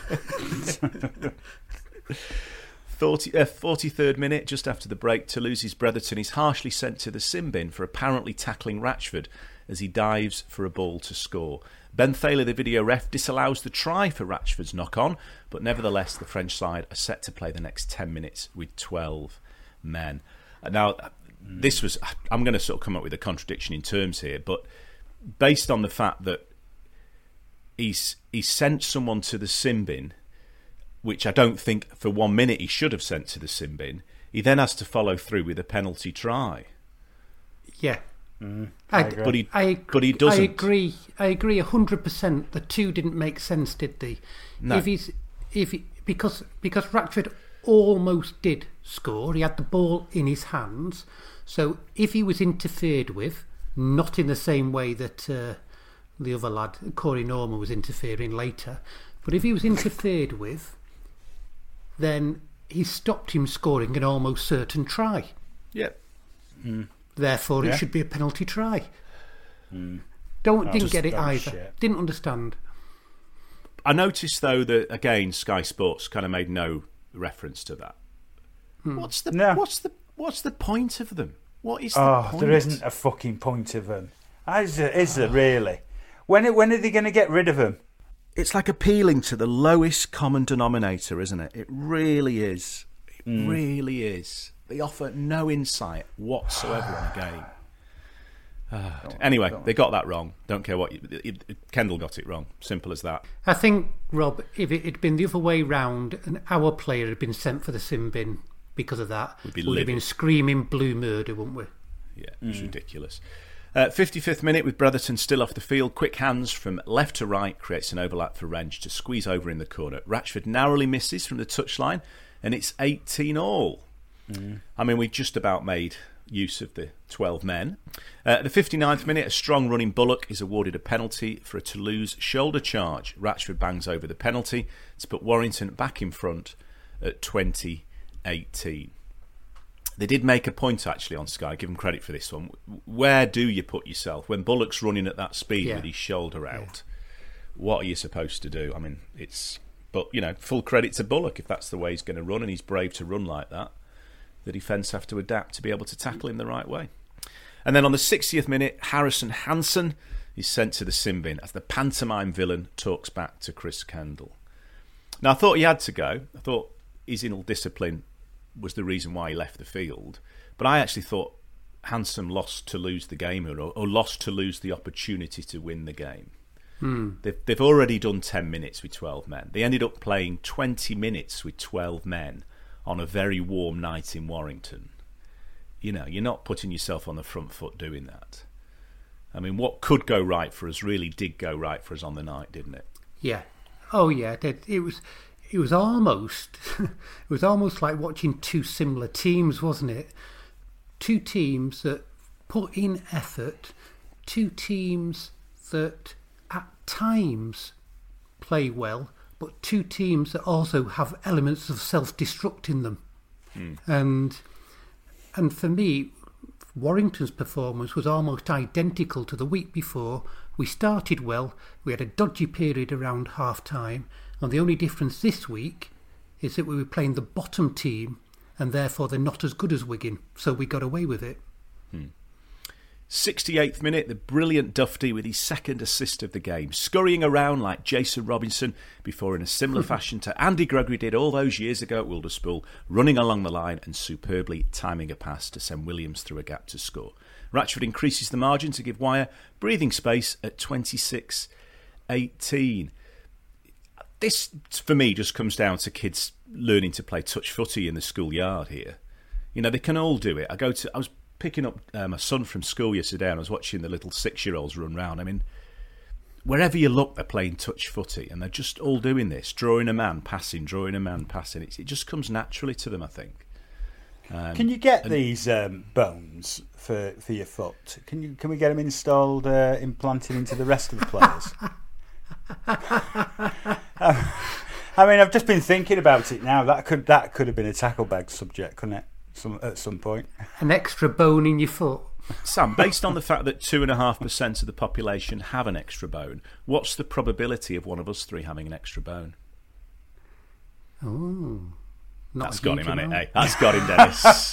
forty, uh, forty-third minute, just after the break, Toulouse's Bretherton is harshly sent to the sin bin for apparently tackling Ratchford as he dives for a ball to score. Ben Thaler, the video ref, disallows the try for Ratchford's knock-on, but nevertheless the French side are set to play the next ten minutes with twelve men. Now, this was... I'm going to sort of come up with a contradiction in terms here, but based on the fact that he's, he sent someone to the sin bin, which I don't think for one minute he should have sent to the sin bin, he then has to follow through with a penalty try. Yeah. Mm, I, I agree. But he, I, but he doesn't. I agree. I agree a hundred percent. The two didn't make sense, did they? No. If he's, if he, because because Ratchford almost did score. He had the ball in his hands. So if he was interfered with, not in the same way that uh, the other lad, Corey Norman, was interfering later, but if he was interfered with, then he stopped him scoring an almost certain try. Yep. Mm. Therefore, Yeah. it should be a penalty try. Mm. Don't Oh, didn't just get it dumb either. shit. Didn't understand. I noticed, though, that, again, Sky Sports kind of made no reference to that. Hmm. What's the No. what's the what's the point of them? What is the Oh, point? there isn't a fucking point of them. Is there, is there really? When, when are they going to get rid of them? It's like appealing to the lowest common denominator, isn't it? It really is. It Mm. really is. They offer no insight whatsoever on the game. Ah, anyway, they got that wrong. Don't care what you... It, it, Kendall got it wrong. Simple as that. I think, Rob, if it had been the other way round and our player had been sent for the sin bin because of that, We'd be we'd have been livid. screaming blue murder, wouldn't we? Yeah, it's ridiculous. Uh, fifty-fifth minute with Bretherton still off the field. Quick hands from left to right creates an overlap for Wrench to squeeze over in the corner. Ratchford narrowly misses from the touchline, and it's eighteen all. Mm. I mean, we just about made use of the twelve men. Uh, at the fifty-ninth minute, a strong running Bullock is awarded a penalty for a Toulouse shoulder charge. Ratchford bangs over the penalty to put Warrington back in front at twenty eighteen. They did make a point, actually, on Sky. Give them credit for this one. Where do you put yourself when Bullock's running at that speed Yeah. with his shoulder out? What are you supposed to do? I mean, it's... But, you know, full credit to Bullock if that's the way he's going to run, and he's brave to run like that. The defence have to adapt to be able to tackle him the right way. And then on the sixtieth minute, Harrison Hansen is sent to the sin bin as the pantomime villain talks back to Chris Kendall. Now, I thought he had to go. I thought his ill discipline was the reason why he left the field. But I actually thought Hansen lost to lose the game or, or lost to lose the opportunity to win the game. Hmm. They've, they've already done ten minutes with twelve men. They ended up playing twenty minutes with twelve men on a very warm night in Warrington. You know, you're not putting yourself on the front foot doing that. I mean, what could go right for us really did go right for us on the night, didn't it? Yeah. Oh, yeah. It, it was. It was almost. It was almost like watching two similar teams, wasn't it? Two teams that put in effort. Two teams that, at times, play well, but two teams that also have elements of self-destruct in them. Mm. And and for me, Warrington's performance was almost identical to the week before. We started well, we had a dodgy period around half-time, and the only difference this week is that we were playing the bottom team, and therefore they're not as good as Wigan, so we got away with it. Hmm. sixty-eighth minute, the brilliant Dufty with his second assist of the game, scurrying around like Jason Robinson before, in a similar fashion to Andy Gregory did all those years ago at Wilderspool, running along the line and superbly timing a pass to send Williams through a gap to score. Ratchford increases the margin to give Wire breathing space at twenty-six eighteen. This, for me, just comes down to kids learning to play touch footy in the schoolyard here. You know, they can all do it. I go to, I was picking up uh, my son from school yesterday and I was watching the little six-year-olds run round. I mean, wherever you look, they're playing touch footy and they're just all doing this, drawing a man, passing, drawing a man, passing. It's, it just comes naturally to them, I think. Um, can you get and, these um, bones for, for your foot? Can you can we get them installed, uh, implanted into the rest of the players? um, I mean, I've just been thinking about it now. That could that could have been a tackle bag subject, couldn't it? Some, at some point. An extra bone in your foot. Sam, based on the fact that two and a half percent of the population have an extra bone, what's the probability of one of us three having an extra bone? Oh, not that's got him, hasn't it? Hey, amount. that's got him, Dennis.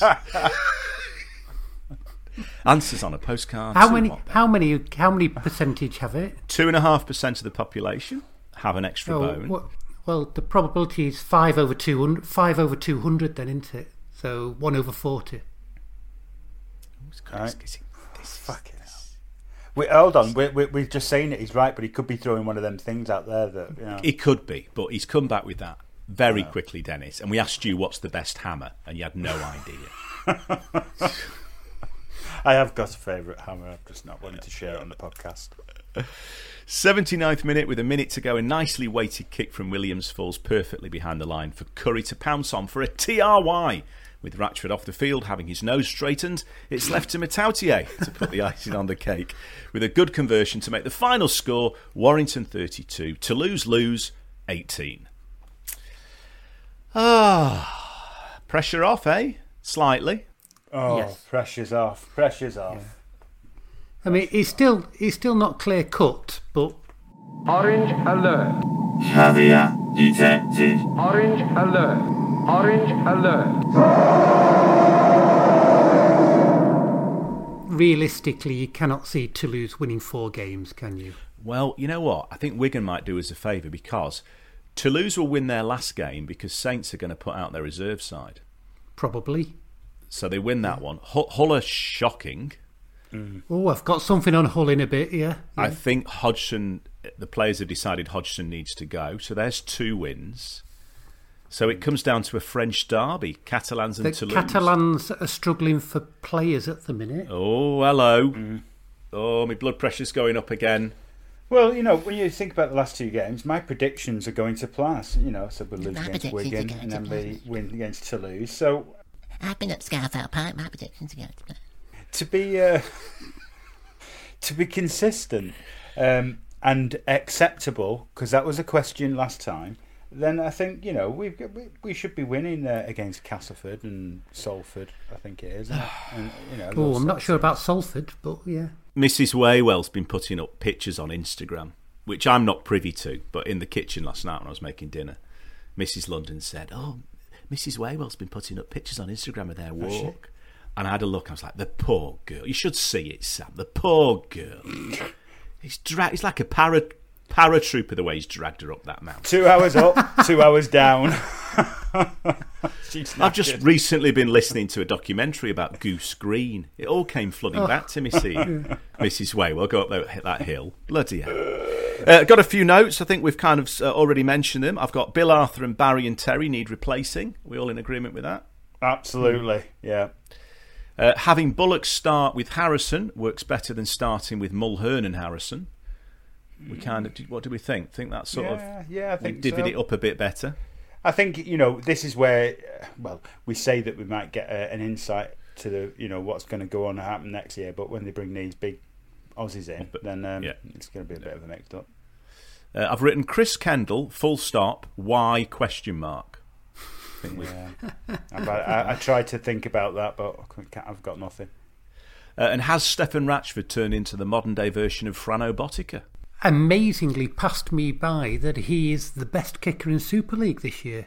Answers on a postcard. How so many? what then? How many? How many percentage have it? Two and a half percent of the population have an extra Oh, bone. what, well, the probability is five over two hundred. Five over two hundred, then, isn't it? So one over forty. All right. Fucking hell. We, hold on, we, we, we're just saying that he's right, but he could be throwing one of them things out there that, you know. He could be, but he's come back with that very no. quickly, Dennis. And we asked you what's the best hammer, and you had no idea. I have got a favourite hammer. I've just not wanted to share it on the podcast. seventy-ninth minute with a minute to go. A nicely weighted kick from Williams falls perfectly behind the line for Curry to pounce on for a T R Y. With Ratchford off the field, having his nose straightened, it's left to Matautier to put the icing on the cake. With a good conversion to make the final score, Warrington thirty-two, Toulouse lose eighteen. Ah, pressure off, eh? Slightly. Oh, Yes. pressure's off. Pressure's off. I mean, he's still he's still not clear cut, but Orange alert. Caveat detected. Orange alert. Orange alert. realistically, you cannot see Toulouse winning four games, can you? Well, you know what? I think Wigan might do us a favour because Toulouse will win their last game because Saints are going to put out their reserve side. Probably. So they win that one. Hull, Hull are shocking. Mm. Oh, I've got something on Hull in a bit, yeah. yeah. I think Hodgson, the players have decided Hodgson needs to go. So there's two wins. So it comes down to a French derby, Catalans and the Toulouse. Catalans are struggling for players at the minute. Oh, hello. Mm. Oh, my blood pressure's going up again. Well, you know, when you think about the last two games, my predictions are going to plan. You know, so we'll lose My against predictions Wigan are going and to then plan. we win against Toulouse. So I've been at Scarfell Park. My predictions are going to plan. to be uh, to be consistent um, and acceptable, because that was a question last time. Then I think, you know, we've got, we we should be winning uh, against Castleford and Salford. I think it is. And, and, you know, Oh, those I'm not sorts sure of- about Salford, but yeah. Missus Waywell's been putting up pictures on Instagram, which I'm not privy to, but in the kitchen last night when I was making dinner, Missus London said, oh, Missus Waywell's been putting up pictures on Instagram of their walk. And I had a look, I was like, the poor girl. You should see it, Sam. The poor girl. He's, dra- he's like a para- paratrooper the way he's dragged her up that mountain. Two hours up, two hours down. She's I've just knackered. recently been listening to a documentary about Goose Green. It all came flooding Oh. back to me, see, Missus Waywell, go up there, hit that hill. Bloody hell. Uh, got a few notes. I think we've kind of uh, already mentioned them. I've got Bill Arthur and Barry and Terry need replacing. We all in agreement with that? Absolutely, yeah. Uh, having Bullock start with Harrison works better than starting with Mulhern and Harrison. We kind of, what do we think? Think that sort Yeah, of, yeah, I we think divvied so. it up a bit better. I think, you know, this is where, uh, well, we say that we might get uh, an insight to the, you know, what's going to go on and happen next year. But when they bring these big Aussies in, But- then um, yeah. it's going to be a bit of a mixed up. Uh, I've written Chris Kendall, full stop, why question mark. I think we- Yeah, I, I, I tried to think about that, but I can't- I've got nothing. Uh, and has Stefan Ratchford turned into the modern day version of Frano Botica? Amazingly passed me by that he is the best kicker in Super League this year.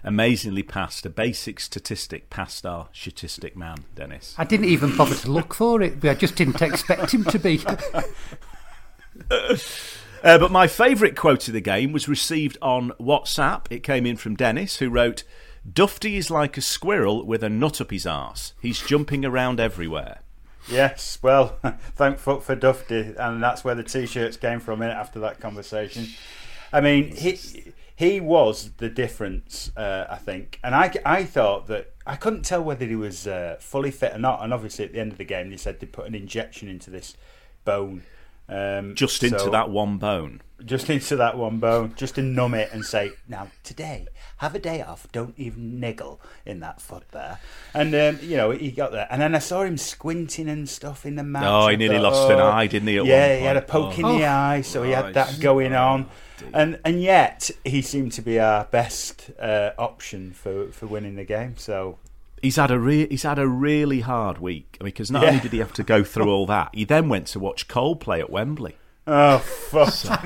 amazingly passed a basic statistic past our statistic man, Dennis. I didn't even bother to look for it, but I just didn't expect him to be. uh, but my favourite quote of the game was received on WhatsApp. It came in from Dennis, who wrote, "Dufty is like a squirrel with a nut up his arse. He's jumping around everywhere." Yes, well, thank fuck for Dufty, and that's where the T-shirts came from after that conversation. I mean, he he was the difference, uh, I think, and I, I thought that I couldn't tell whether he was uh, fully fit or not. And obviously, at the end of the game, they said they put an injection into this bone, um, just into so, that one bone, just into that one bone, just to numb it and say, "Now today, have a day off. Don't even niggle in that foot there." And um, you know, he got there, and then I saw him squinting and stuff in the match. Oh, he nearly thought, lost oh, an eye, didn't he? At yeah, one point? He had a poke oh. in the eye, so he had that going on. And and yet he seemed to be our best uh, option for, for winning the game. So he's had a re- he's had a really hard week because not yeah. only did he have to go through all that, he then went to watch Coldplay at Wembley. Oh fuck! So.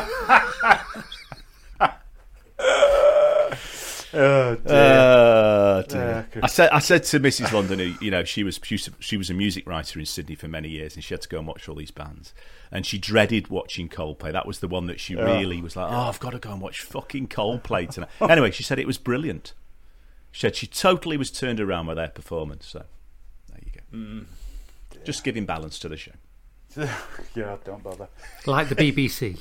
Oh dear. Uh, dear. Uh, I said I said to Missus London, who, you know, she was she was she was a music writer in Sydney for many years, and she had to go and watch all these bands, and she dreaded watching Coldplay. That was the one that she oh. really was like, oh, I've got to go and watch fucking Coldplay tonight. Anyway, she said it was brilliant. She said she totally was turned around by their performance. So there you go. Mm. Just giving balance to the show. Yeah, don't bother. Like the B B C.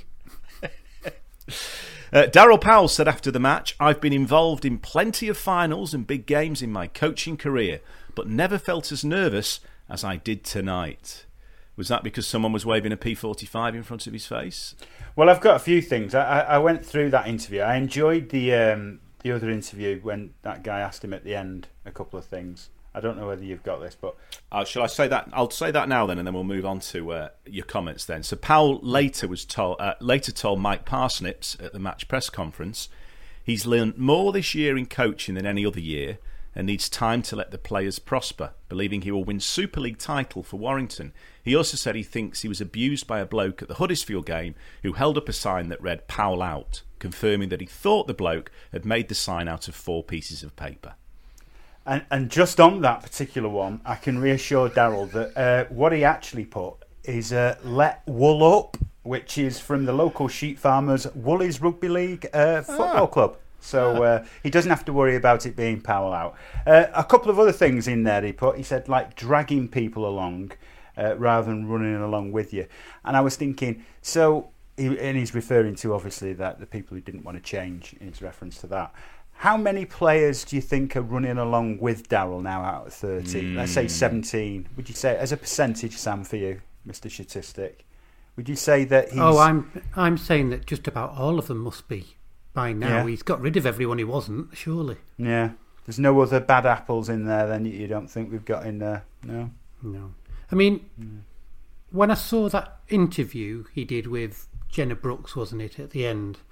Uh, Daryl Powell said after the match, "I've been involved in plenty of finals and big games in my coaching career, but never felt as nervous as I did tonight." Was that because someone was waving a P forty-five in front of his face? Well, I've got a few things. I, I went through that interview. I enjoyed the um, the other interview when that guy asked him at the end a couple of things. I don't know whether you've got this, but uh, shall I say that? I'll say that now then, and then we'll move on to uh, your comments then. So Powell later was told uh, later told Mike Parsnips at the match press conference, he's learned more this year in coaching than any other year, and needs time to let the players prosper, believing he will win Super League title for Warrington. He also said he thinks he was abused by a bloke at the Huddersfield game who held up a sign that read "Powell out," confirming that he thought the bloke had made the sign out of four pieces of paper. And, and just on that particular one, I can reassure Daryl that uh, what he actually put is uh, "Let Wool Up," which is from the local sheep farmers Woolies Rugby League uh, football ah. club. So uh, he doesn't have to worry about it being Powell out. Uh, a couple of other things in there he put. He said, like, dragging people along uh, rather than running along with you. And I was thinking, so, he, and he's referring to, obviously, that the people who didn't want to change in his reference to that. How many players do you think are running along with Daryl now out of thirty? Mm. Let's say seventeen. Would you say, as a percentage, Sam, for you, Mister Statistic, would you say that he's... Oh, I'm I'm saying that just about all of them must be by now. Yeah. He's got rid of everyone he wasn't, surely. Yeah. There's no other bad apples in there then you don't think we've got in there? No? No. I mean, mm. when I saw that interview he did with Jenna Brooks, wasn't it, at the end,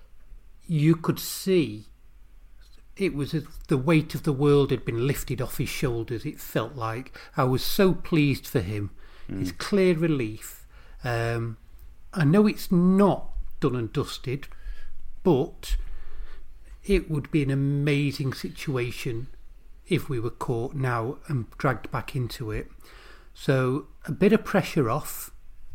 you could see... It was as the weight of the world had been lifted off his shoulders. It felt like I was so pleased for him. Mm. It's clear relief. Um, I know it's not done and dusted, but it would be an amazing situation if we were caught now and dragged back into it. So a bit of pressure off.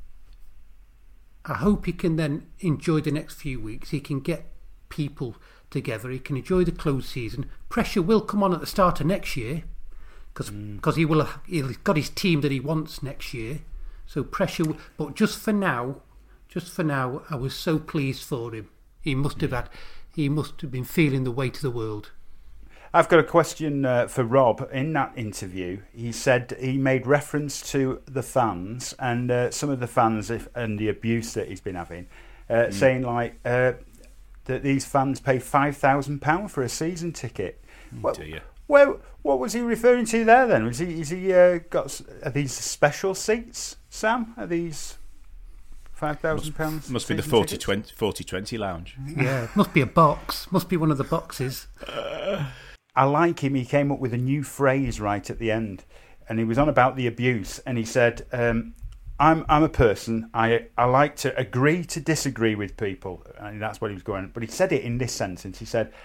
I hope he can then enjoy the next few weeks. He can get people together. He can enjoy the close season. Pressure will come on at the start of next year because mm. he will have, he's got his team that he wants next year. So pressure, but just for now, just for now, I was so pleased for him. He must have had, he must have been feeling the weight of the world. I've got a question uh, for Rob. In that interview, he said he made reference to the fans and uh, some of the fans if, and the abuse that he's been having, uh, mm. saying like. Uh, that these fans pay five thousand pounds for a season ticket. Oh, what, dear. Where, what was he referring to there then? Was he, is he uh, got, are these special seats, Sam? Are these five thousand pounds? Must, must be the forty twenty lounge. Yeah, must be a box. Must be one of the boxes. Uh, I like him. He came up with a new phrase right at the end. And he was on about the abuse. And he said... Um, I'm I'm a person. I I like to agree to disagree with people, and that's what he was going. But he said it in this sentence. He said,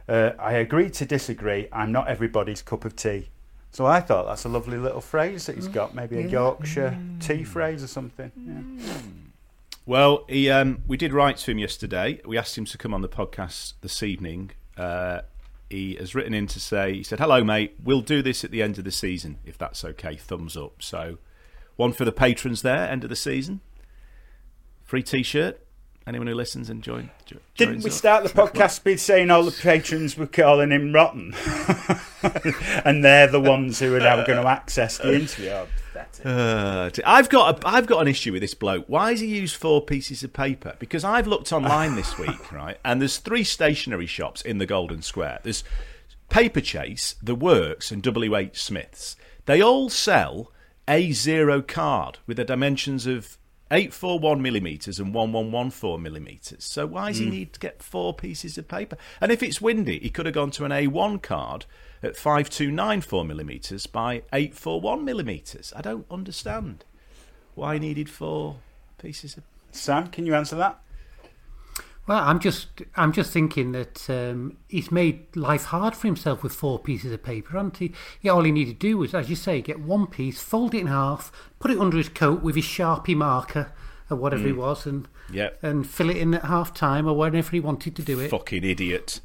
Uh, I agree to disagree. I'm not everybody's cup of tea. So I thought that's a lovely little phrase that he's got, maybe a Yorkshire mm. tea phrase or something. Yeah. Well, he, um, we did write to him yesterday. We asked him to come on the podcast this evening. Uh, he has written in to say, he said, hello, mate, we'll do this at the end of the season, if that's okay, thumbs up. So one for the patrons there, end of the season. Free T-shirt. Anyone who listens and join. Jo- Didn't we start the podcast by saying all the patrons were calling him rotten? And they're the ones who are now going to access the interview. Oh, uh, I've got a, I've got an issue with this bloke. Why has he used four pieces of paper? Because I've looked online this week, right? And there's three stationery shops in the Golden Square. There's Paper Chase, The Works, and W H Smith's. They all sell A zero card with the dimensions of eight four one millimetres and one one one four millimetres. So why does he mm. need to get four pieces of paper? And if it's windy, he could have gone to an A one card at five two nine four millimetres by eight four one millimetres. I don't understand why he needed four pieces of... Sam, can you answer that? Well, I'm just I'm just thinking that um, he's made life hard for himself with four pieces of paper, hasn't he? Yeah, all he needed to do was, as you say, get one piece, fold it in half, put it under his coat with his Sharpie marker or whatever mm. it was, and yep. and fill it in at half time or whenever he wanted to do it. Fucking idiot.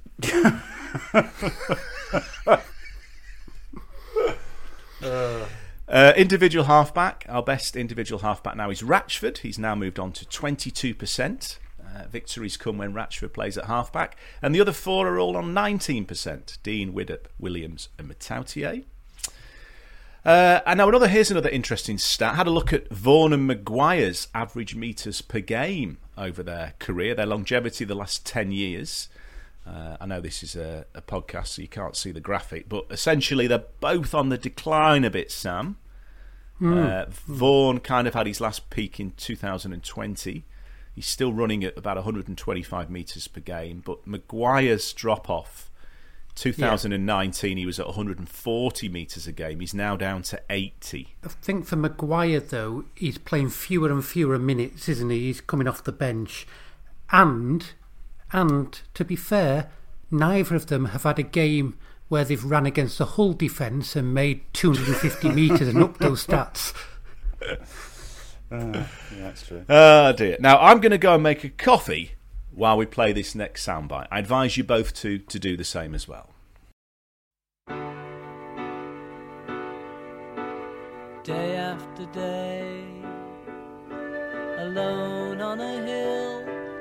uh. Uh, individual halfback. Our best individual halfback now is Ratchford. He's now moved on to twenty-two percent. Uh, victories come when Ratchford plays at halfback. And the other four are all on nineteen percent. Dean, Widdop, Williams and Matautier. Uh, and now another here's another interesting stat. I had a look at Vaughan and Maguire's average metres per game over their career, their longevity the last ten years. Uh, I know this is a, a podcast, so you can't see the graphic, but essentially they're both on the decline a bit, Sam. Mm. Uh, Vaughan kind of had his last peak in two thousand twenty. He's still running at about one hundred twenty-five metres per game, but Maguire's drop-off, two thousand nineteen, yeah. He was at one hundred forty metres a game. He's now down to eighty. I think for Maguire, though, he's playing fewer and fewer minutes, isn't he? He's coming off the bench. And... And, to be fair, neither of them have had a game where they've ran against the Hull defence and made two hundred fifty metres and up those stats. Uh, yeah, that's true. Oh, dear. Now, I'm going to go and make a coffee while we play this next soundbite. I advise you both to, to do the same as well. Day after day, alone on a hill,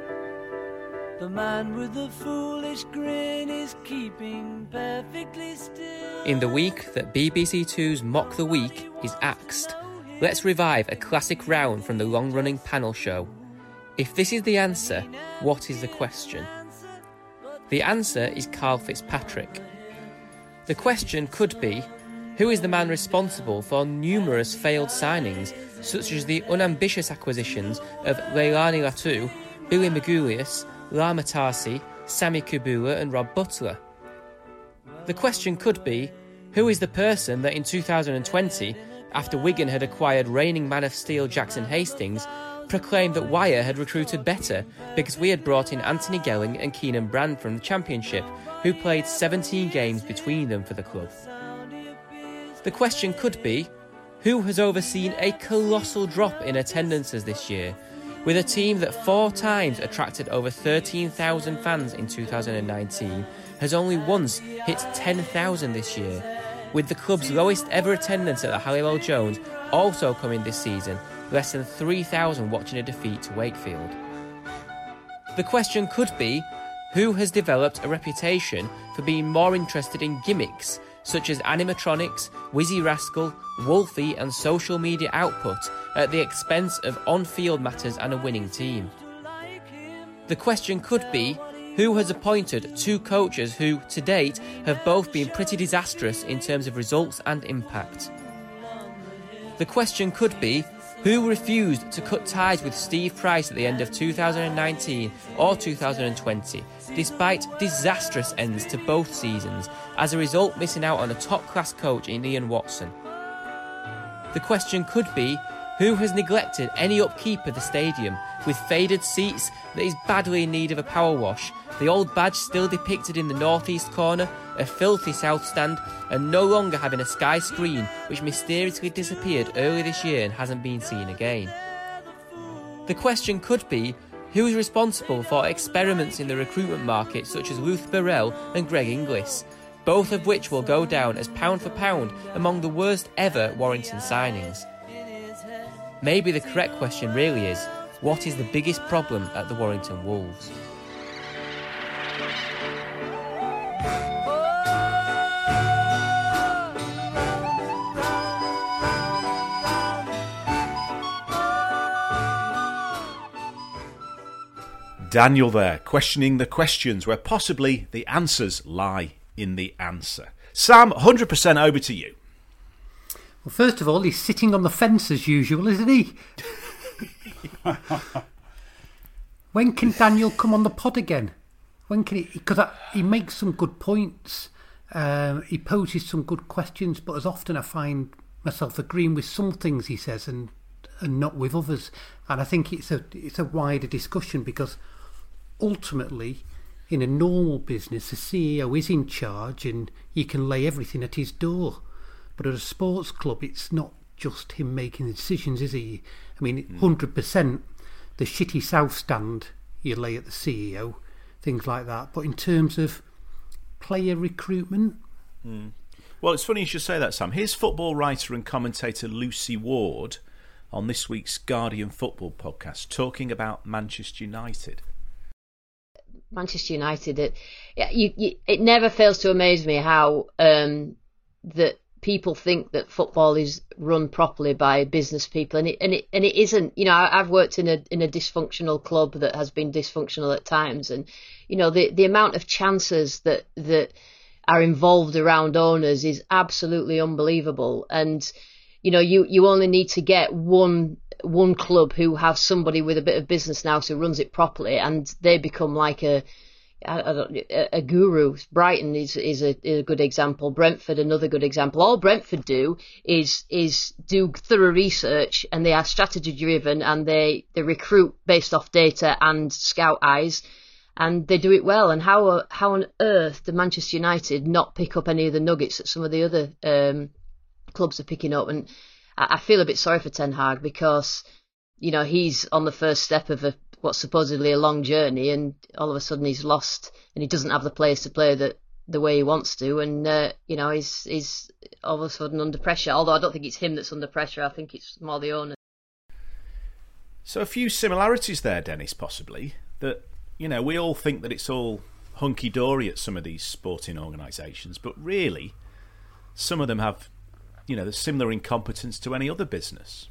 the man with the foolish grin is keeping perfectly still. In the week that B B C Two's Mock the Week is axed, let's revive a classic round from the long-running panel show. If this is the answer, what is the question? The answer is Carl Fitzpatrick. The question could be, who is the man responsible for numerous failed signings, such as the unambitious acquisitions of Leilani Latu, Billy Magoulias, Lama Tarsi, Sammy Kubula and Rob Butler? The question could be, who is the person that in two thousand twenty, after Wigan had acquired reigning Man of Steel Jackson Hastings, proclaimed that Wire had recruited better because we had brought in Anthony Gelling and Keenan Brand from the Championship, who played seventeen games between them for the club? The question could be, who has overseen a colossal drop in attendances this year, with a team that four times attracted over thirteen thousand fans in two thousand nineteen, has only once hit ten thousand this year, with the club's lowest ever attendance at the Halliwell Jones also coming this season, less than three thousand watching a defeat to Wakefield. The question could be, who has developed a reputation for being more interested in gimmicks, such as animatronics, Wizzy Rascal, Wolfie and social media output at the expense of on-field matters and a winning team? The question could be, who has appointed two coaches who, to date, have both been pretty disastrous in terms of results and impact? The question could be, who refused to cut ties with Steve Price at the end of two thousand nineteen or two thousand twenty, despite disastrous ends to both seasons, as a result missing out on a top-class coach in Ian Watson? The question could be, who has neglected any upkeep of the stadium, with faded seats that is badly in need of a power wash, the old badge still depicted in the northeast corner, a filthy south stand, and no longer having a sky screen which mysteriously disappeared early this year and hasn't been seen again. The question could be, who is responsible for experiments in the recruitment market such as Ruth Burrell and Greg Inglis, both of which will go down as pound for pound among the worst ever Warrington signings? Maybe the correct question really is, what is the biggest problem at the Warrington Wolves? Daniel there, questioning the questions where possibly the answers lie in the answer. Sam, one hundred percent over to you. Well, first of all, he's sitting on the fence as usual, isn't he? When can Daniel come on the pod again? When can he? Because he makes some good points. Um, he poses some good questions, but as often I find myself agreeing with some things he says and and not with others. And I think it's a it's a wider discussion because ultimately, in a normal business, the C E O is in charge and you can lay everything at his door. But at a sports club, it's not just him making the decisions, is he? I mean, one hundred percent the shitty south stand you lay at the C E O, things like that. But in terms of player recruitment... Mm. Well, it's funny you should say that, Sam. Here's football writer and commentator Lucy Ward on this week's Guardian Football podcast talking about Manchester United. Manchester United, it, you, you, it never fails to amaze me how um, that people think that football is run properly by business people, and it and it and it isn't. You know, I, I've worked in a in a dysfunctional club that has been dysfunctional at times, and you know the the amount of chances that that are involved around owners is absolutely unbelievable. And you know, you you only need to get one one club who have somebody with a bit of business now who runs it properly, and they become like a I, I don't, a, a guru. Brighton is is a, is a good example. Brentford, another good example. All Brentford do is is do thorough research, and they are strategy driven, and they, they recruit based off data and scout eyes, and they do it well. And how how on earth did Manchester United not pick up any of the nuggets that some of the other um, clubs are picking up? And I, I feel a bit sorry for Ten Hag because you know he's on the first step of a what's supposedly a long journey, and all of a sudden he's lost and he doesn't have the players to play the the way he wants to, and uh, you know he's he's all of a sudden under pressure. Although I don't think it's him that's under pressure, I think it's more the owner. So a few similarities there, Dennis, possibly, that you know we all think that it's all hunky-dory at some of these sporting organisations, but really some of them have you know the similar incompetence to any other business.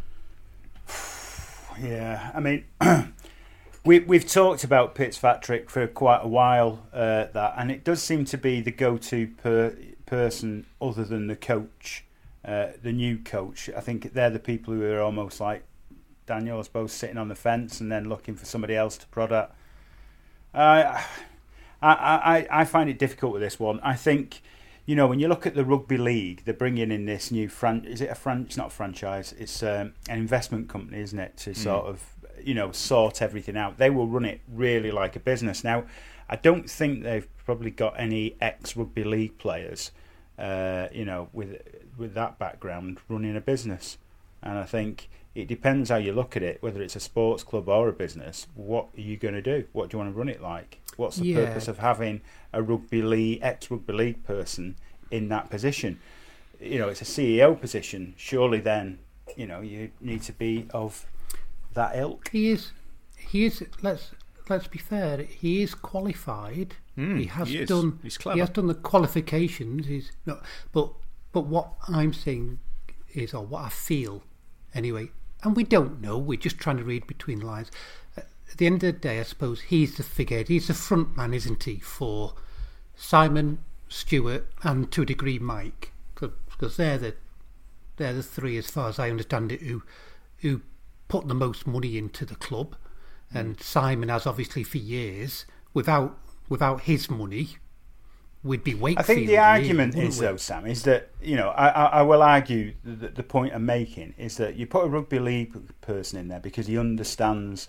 Yeah, I mean, we, we've talked about Fitzpatrick for quite a while, uh, that, and it does seem to be the go-to per, person other than the coach, uh, the new coach. I think they're the people who are almost like Daniel, I suppose, sitting on the fence and then looking for somebody else to prod at. Uh, I, I, I find it difficult with this one. I think... You know, when you look at the rugby league, they're bringing in this new fran. Is it a fran? It's not a franchise. It's um, an investment company, isn't it? To sort mm. of, you know, sort everything out. They will run it really like a business. Now, I don't think they've probably got any ex-rugby league players, uh, you know, with with that background running a business. And I think it depends how you look at it, whether it's a sports club or a business. What are you going to do? What do you want to run it like? What's the yeah. purpose of having a rugby league, ex-rugby league person in that position? You know, it's a C E O position. Surely then, you know, you need to be of that ilk. He is. He is. Let's let's be fair. He is qualified. Mm, he has he is. done. He's clever. He has done the qualifications. He's not. But but what I'm saying is, or what I feel, anyway. And we don't know. We're just trying to read between the lines. At the end of the day, I suppose he's the figurehead. He's the front man, isn't he, for Simon, Stuart, and to a degree Mike, because they're the they're the three, as far as I understand it, who who put the most money into the club. Mm. And Simon has obviously for years. Without without his money, we'd be Wakefield. I think the argument is, though, Sam, is that you know I I, I will argue that the point I'm making is that you put a rugby league person in there because he understands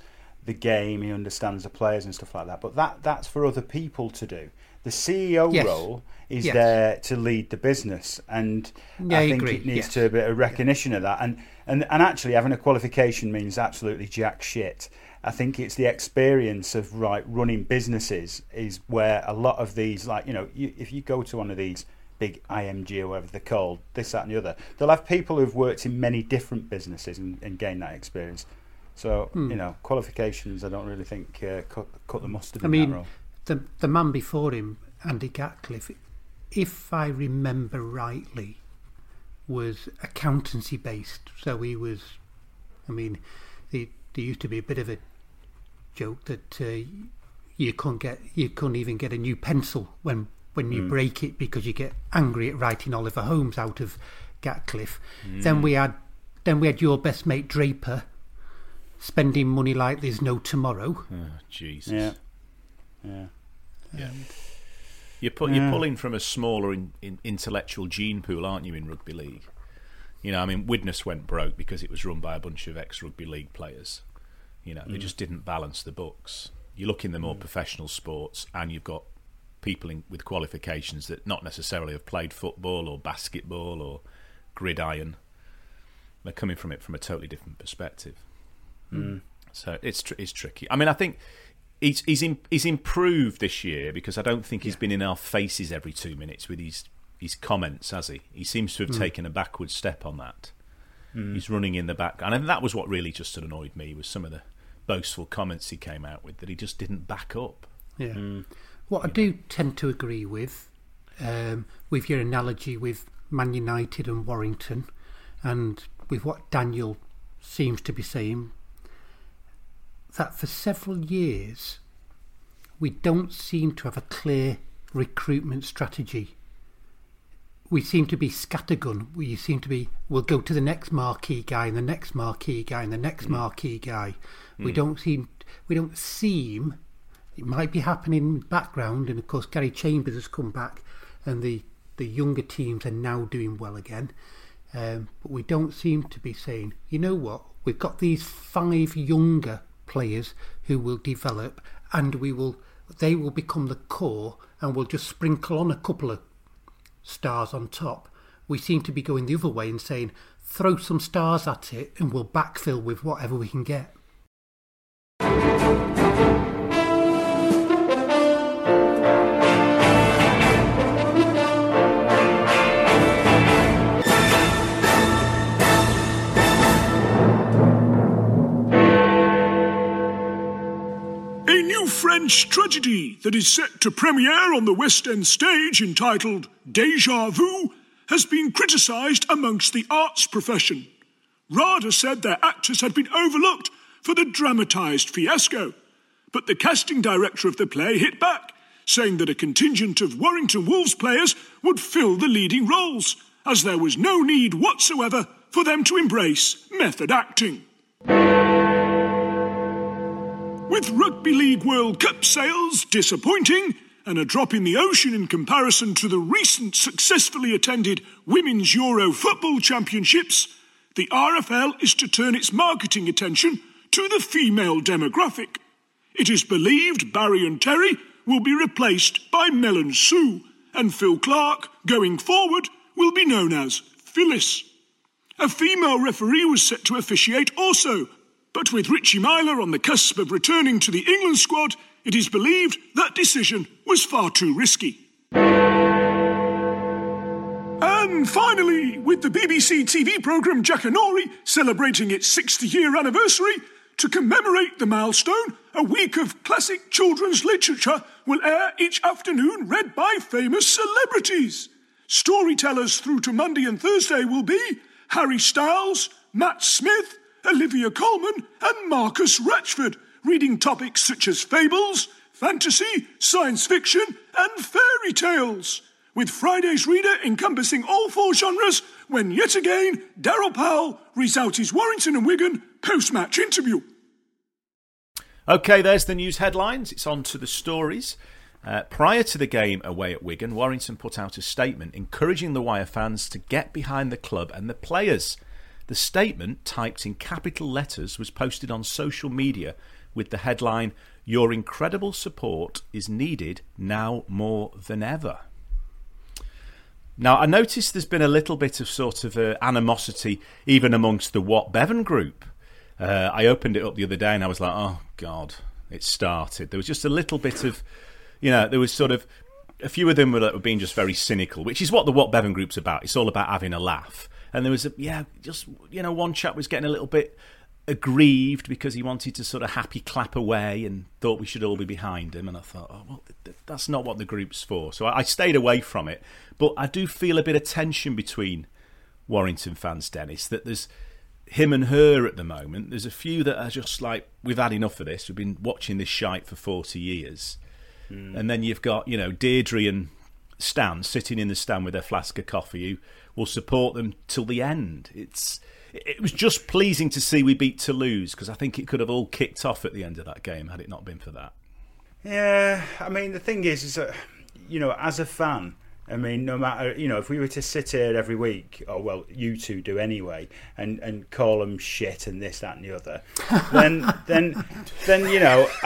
the game, he understands the players and stuff like that. But that that's for other people to do. The C E O yes. role is yes. there to lead the business, and yeah, I think agree. it needs yes. to be a recognition yeah. of that. And, and and actually, having a qualification means absolutely jack shit. I think it's the experience of right running businesses is where a lot of these, like you know, you, if you go to one of these big I M G or whatever they're called, this, that, and the other, they'll have people who've worked in many different businesses and, and gained that experience. So hmm. you know, qualifications, I don't really think uh, cut, cut the mustard. I in mean, that role. the the man before him, Andy Gatcliffe, if I remember rightly, was accountancy based. So he was, I mean, the, there used to be a bit of a joke that uh, you couldn't get, you couldn't even get a new pencil when when you mm. break it because you get angry at writing Oliver Holmes out of Gatcliffe. Mm. Then we had, then we had your best mate Draper spending money like there's no tomorrow. Oh, Jesus. Yeah. Yeah. Yeah. You're, put, you're pulling from a smaller in, in intellectual gene pool, aren't you, in rugby league? You know, I mean, Widnes went broke because it was run by a bunch of ex-rugby league players. You know, they mm. just didn't balance the books. You look in the more mm. professional sports and you've got people in, with qualifications that not necessarily have played football or basketball or gridiron. They're coming from it from a totally different perspective. Mm. So it's tr- it's tricky. I mean, I think he's he's in, he's improved this year because I don't think he's yeah. been in our faces every two minutes with his his comments, has he? He seems to have mm. taken a backward step on that. Mm. He's running in the background, and that was what really just annoyed me was some of the boastful comments he came out with that he just didn't back up. Yeah. Mm. What I do tend to agree with, um, with your analogy with Man United and Warrington, and with what Daniel seems to be saying, that for several years we don't seem to have a clear recruitment strategy. We seem to be scattergun. We seem to be, we'll go to the next marquee guy and the next marquee guy and the next mm. marquee guy. Mm. We don't seem, we don't seem, it might be happening in the background, and of course Gary Chambers has come back and the, the younger teams are now doing well again. Um, but we don't seem to be saying, you know what, we've got these five younger players who will develop and we will they will become the core and we'll just sprinkle on a couple of stars on top. We seem to be going the other way and saying throw some stars at it and we'll backfill with whatever we can get. French tragedy that is set to premiere on the West End stage entitled Deja Vu has been criticised amongst the arts profession. RADA said their actors had been overlooked for the dramatised fiasco, but the casting director of the play hit back, saying that a contingent of Warrington Wolves players would fill the leading roles, as there was no need whatsoever for them to embrace method acting. With Rugby League World Cup sales disappointing and a drop in the ocean in comparison to the recent successfully attended Women's Euro Football Championships, the R F L is to turn its marketing attention to the female demographic. It is believed Barry and Terry will be replaced by Mel and Sue, and Phil Clark, going forward, will be known as Phyllis. A female referee was set to officiate also, but with Richie Myler on the cusp of returning to the England squad, it is believed that decision was far too risky. And finally, with the B B C T V programme Jackanory celebrating its sixty-year anniversary, to commemorate the milestone, a week of classic children's literature will air each afternoon read by famous celebrities. Storytellers through to Monday and Thursday will be Harry Styles, Matt Smith, Olivia Colman and Marcus Ratchford, reading topics such as fables, fantasy, science fiction and fairy tales, with Friday's reader encompassing all four genres when yet again Daryl Powell reads out his Warrington and Wigan post-match interview. OK, there's the news headlines. It's on to the stories. Uh, prior to the game away at Wigan, Warrington put out a statement encouraging the Wire fans to get behind the club and the players. The statement, typed in capital letters, was posted on social media with the headline, "Your incredible support is needed now more than ever." Now, I noticed there's been a little bit of sort of uh, animosity even amongst the Watt Bevan group. Uh, I opened it up the other day and I was like, oh, God, it started. There was just a little bit of, you know, there was sort of, a few of them were, were being just very cynical, which is what the Watt Bevan group's about. It's all about having a laugh. And there was, a, yeah, just, you know, one chap was getting a little bit aggrieved because he wanted to sort of happy clap away and thought we should all be behind him. And I thought, oh, well, th- that's not what the group's for. So I, I stayed away from it. But I do feel a bit of tension between Warrington fans, Dennis, that there's him and her at the moment. There's a few that are just like, we've had enough of this. We've been watching this shite for forty years. Mm. And then you've got, you know, Deirdre and Stan sitting in the stand with their flask of coffee who will support them till the end. It's It was just pleasing to see we beat Toulouse, because I think it could have all kicked off at the end of that game had it not been for that. Yeah, I mean, the thing is, is that, you know, as a fan, I mean, no matter, you know, if we were to sit here every week, or well, you two do anyway, and, and call them shit and this, that, and the other, then then then you know, I,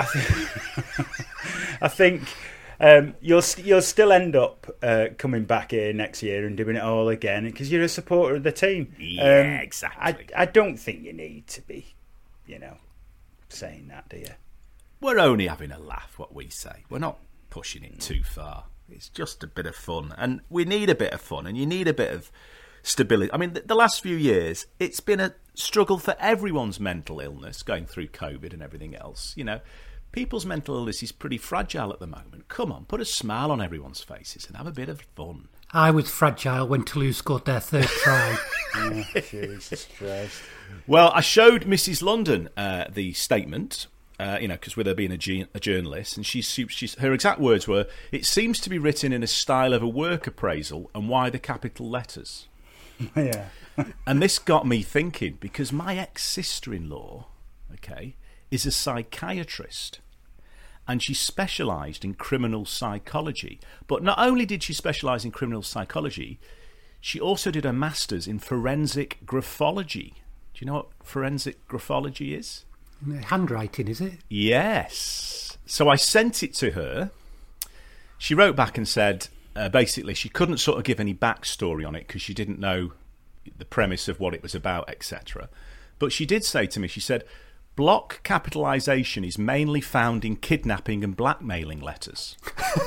th- I think um, you'll you'll still end up uh, coming back here next year and doing it all again because you're a supporter of the team. Yeah, um, exactly. I I don't think you need to be, you know, saying that, do you? We're only having a laugh, what we say. We're not pushing it too far. It's just a bit of fun. And we need a bit of fun, and you need a bit of stability. I mean, the, the last few years, it's been a struggle for everyone's mental illness, going through COVID and everything else. You know, people's mental illness is pretty fragile at the moment. Come on, put a smile on everyone's faces and have a bit of fun. I was fragile when Toulouse scored their third try. Oh, Jesus Christ. Well, I showed Missus London uh, the statement. Uh, you know, because with her being a, ge- a journalist, and she's, she's her exact words were, "It seems to be written in a style of a work appraisal, and why the capital letters?" Yeah. And this got me thinking, because my ex-sister-in-law, okay, is a psychiatrist, and she specialised in criminal psychology. But not only did she specialise in criminal psychology, she also did a master's in forensic graphology. Do you know what forensic graphology is? Handwriting, is it? Yes. So I sent it to her. She wrote back and said, uh, basically, she couldn't sort of give any backstory on it because she didn't know the premise of what it was about, et cetera. But she did say to me, she said, "Block capitalisation is mainly found in kidnapping and blackmailing letters."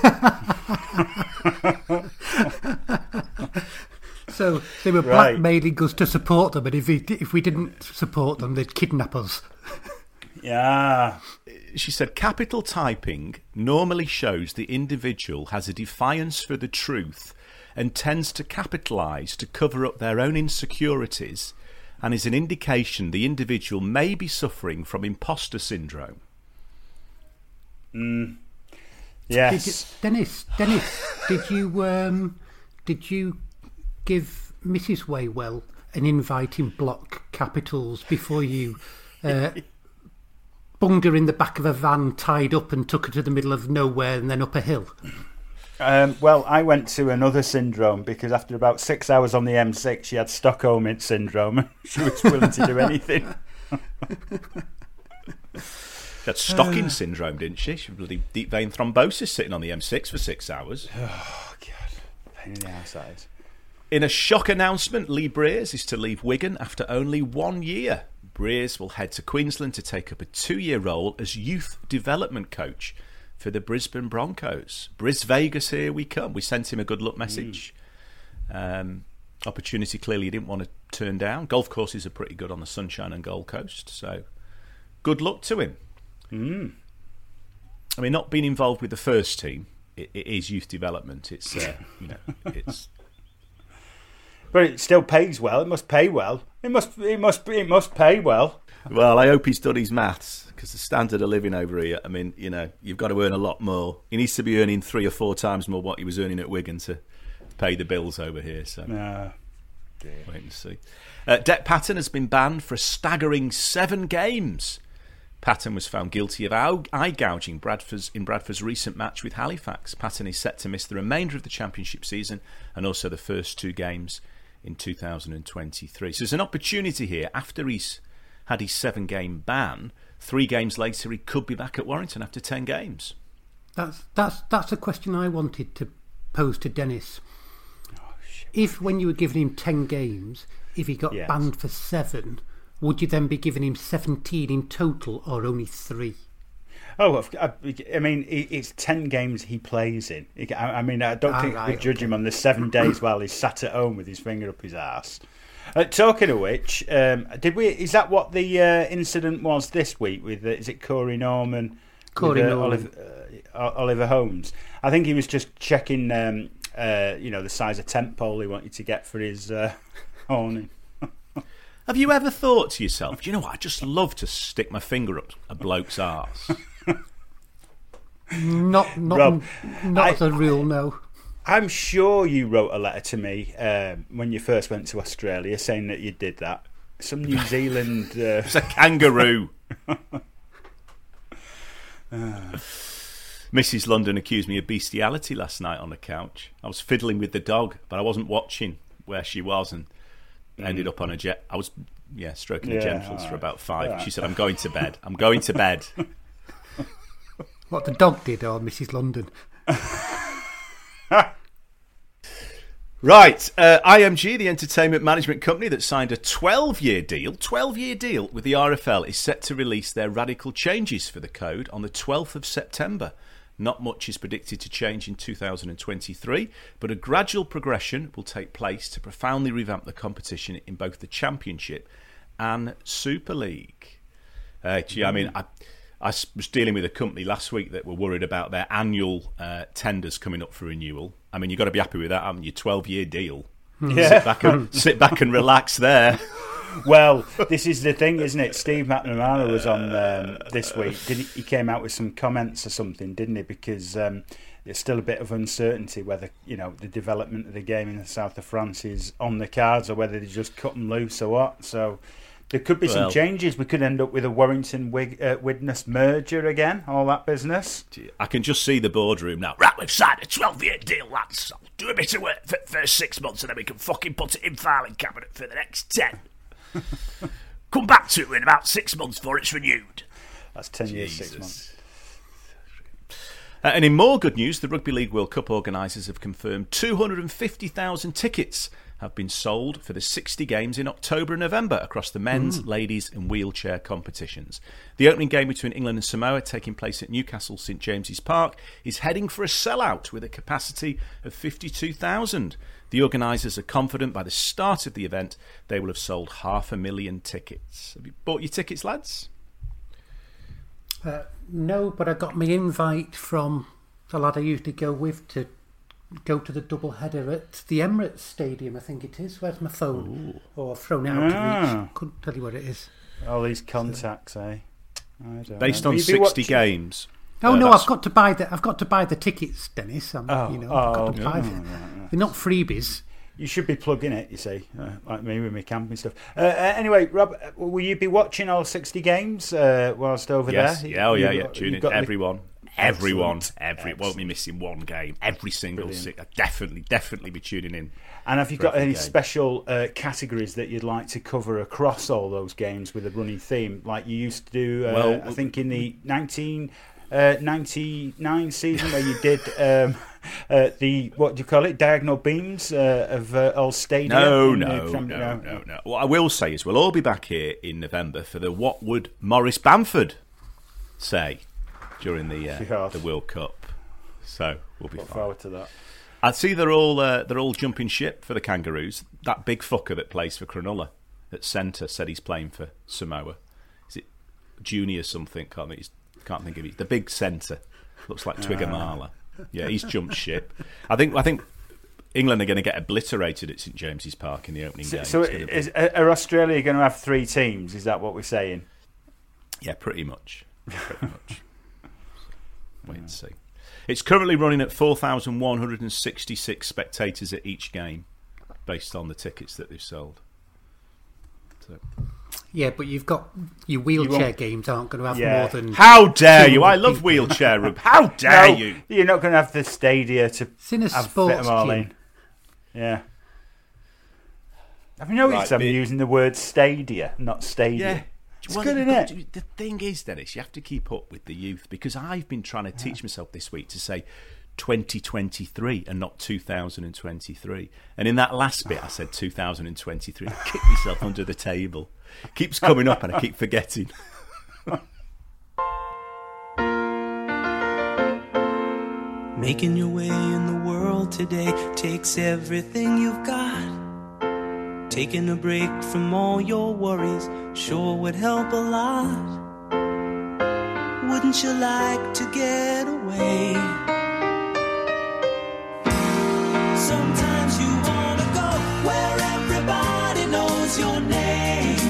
So they were Right. blackmailing us to support them, and if we, if we didn't support them, they'd kidnap us. Yeah. She said, "Capital typing normally shows the individual has a defiance for the truth and tends to capitalise to cover up their own insecurities, and is an indication the individual may be suffering from imposter syndrome." Mm. Did you, Yes. Dennis, Dennis, did you um, did you give Missus Waywell an invite in block capitals before you uh, bunged her in the back of a van, tied up, and took her to the middle of nowhere and then up a hill? Um, well, I went to another syndrome because after about six hours on the M six, she had Stockholm syndrome. She was willing to do anything. She had stocking uh, syndrome, didn't she? She had bloody deep vein thrombosis sitting on the M six for six hours. Oh, God. Pain in the outside. In a shock announcement, Lee Briers is to leave Wigan after only one year. Briers will head to Queensland to take up a two-year role as youth development coach for the Brisbane Broncos. Bris Vegas, here we come. We sent him a good luck message. Mm. Um, opportunity clearly he didn't want to turn down. Golf courses are pretty good on the Sunshine and Gold Coast, so good luck to him. Mm. I mean, not being involved with the first team, it, it is youth development. It's uh, you know, it's. But it still pays well. It must pay well. It must. It must. It must pay well. Well, I hope he's done his maths, because the standard of living over here, I mean, you know, you've got to earn a lot more. He needs to be earning three or four times more what he was earning at Wigan to pay the bills over here. So, ah, wait and see. Uh, Dec Patton has been banned for a staggering seven games. Patton was found guilty of eye gouging Bradford's, in Bradford's recent match with Halifax. Patton is set to miss the remainder of the championship season and also the first two games in two thousand twenty-three. So there's an opportunity here, after he's had his seven-game ban, three games later, he could be back at Warrington after ten games. That's that's that's a question I wanted to pose to Dennis. Oh, if when you were giving him ten games, if he got yes. banned for seven, would you then be giving him seventeen in total or only three? Oh, I mean, it's ten games he plays in. I mean, I don't ah, think right, we'd judge okay. him on the seven days while he's sat at home with his finger up his arse. Uh, talking of which, um, did we? Is that what the uh, incident was this week with? Uh, is it Corey Norman? Corey with, uh, Norman. Oliver, uh, Oliver Holmes. I think he was just checking, um, uh, you know, the size of tent pole he wanted to get for his uh, awning. Have you ever thought to yourself, do you know what? I just love to stick my finger up a bloke's arse. Not, not, Rob, not I, as a rule, no. I'm sure you wrote a letter to me um, when you first went to Australia saying that you did that. Some New Zealand... Uh... It's a kangaroo. uh. Missus London accused me of bestiality last night on the couch. I was fiddling with the dog, but I wasn't watching where she was and ended up on a jet. I was, yeah, stroking yeah, the genitals right. for about five. Right. She said, I'm going to bed. I'm going to bed. What the dog did, or Missus London? Right, uh, I M G, the entertainment management company that signed a twelve-year deal, twelve-year deal with the R F L, is set to release their radical changes for the code on the twelfth of September. Not much is predicted to change in two thousand twenty-three, but a gradual progression will take place to profoundly revamp the competition in both the Championship and Super League. Uh, gee, I mean, I... I was dealing with a company last week that were worried about their annual uh, tenders coming up for renewal. I mean, you've got to be happy with that, haven't you? twelve-year deal. Yeah. Sit back and, sit back and relax there. Well, this is the thing, isn't it? Steve McNamara was on um, this week. Did he, he came out with some comments or something, didn't he? Because um, there's still a bit of uncertainty whether, you know, the development of the game in the south of France is on the cards or whether they just cut them loose or what. So... there could be well, some changes. We could end up with a Warrington Wig, uh, Widnes merger again, all that business. I can just see the boardroom now. Right, we've signed a twelve-year deal, lads. I'll do a bit of work for the first six months and then we can fucking put it in filing cabinet for the next ten. Come back to it in about six months before it's renewed. That's ten Jesus. years, six months. Uh, and in more good news, the Rugby League World Cup organisers have confirmed two hundred fifty thousand tickets have been sold for the sixty games in October and November across the men's, mm. ladies and wheelchair competitions. The opening game between England and Samoa, taking place at Newcastle St James's Park, is heading for a sellout with a capacity of fifty-two thousand. The organisers are confident by the start of the event they will have sold half a million tickets. Have you bought your tickets, lads? Uh, no, but I got my invite from the lad I usually go with to go to the double header at the Emirates Stadium, I think it is. Where's my phone? Ooh. Oh, I've thrown it out ah. of reach. Couldn't tell you what it is. All these contacts, so. eh? I don't Based know. on sixty games. Oh uh, no, I've got to buy the I've got to buy the tickets, Dennis. I'm, oh, you know, oh, I've got okay. to buy them. Oh, They're not freebies. You should be plugging it, you see, uh, like me with my camping stuff. Uh, uh, anyway, Rob, will you be watching all sixty games uh, whilst over yes. there? Yeah, oh yeah, yeah. Tune in, everyone. The... Everyone, every won't be missing one game. Every single six. I definitely, definitely be tuning in. And have you got any game. special uh, categories that you'd like to cover across all those games with a running theme, like you used to do? Uh, well, I think in the nineteen ninety-nine season where you did um, uh, the what do you call it? Diagonal beams uh, of uh, old stadium. No, no, no, no, no, no. What I will say is we'll all be back here in November for the What Would Maurice Bamford Say during the uh, the World Cup, so we'll be Look fine. forward to that. I see they're all uh, they're all jumping ship for the Kangaroos. That big fucker that plays for Cronulla at centre said he's playing for Samoa. Is it Junior something? Can't think, can't think of it. The big centre looks like Twigger Marler. Yeah, he's jumped ship. I think I think England are going to get obliterated at St James's Park in the opening so, game. So, is, are Australia going to have three teams? Is that what we're saying? Yeah, pretty much. Pretty much. Wait and see. It's currently running at four thousand one hundred sixty-six spectators at each game, based on the tickets that they've sold. So. Yeah, but you've got your wheelchair you games aren't going to have yeah. more than. How dare you! I love wheelchair room. How dare no, you! You're not going to have the stadia to it's in a have sports fit them all in. Yeah. Have you noticed right, I'm be... using the word stadia, not stadia? Yeah. It's well, good, isn't got it? to- the thing is, Dennis, you have to keep up with the youth, because I've been trying to teach myself this week to say twenty twenty-three and not two thousand twenty-three. And in that last bit, I said two thousand twenty-three. I kicked myself under the table. Keeps coming up and I keep forgetting. Making your way in the world today takes everything you've got. Taking a break from all your worries sure would help a lot. Wouldn't you like to get away? Sometimes you wanna go where everybody knows your name,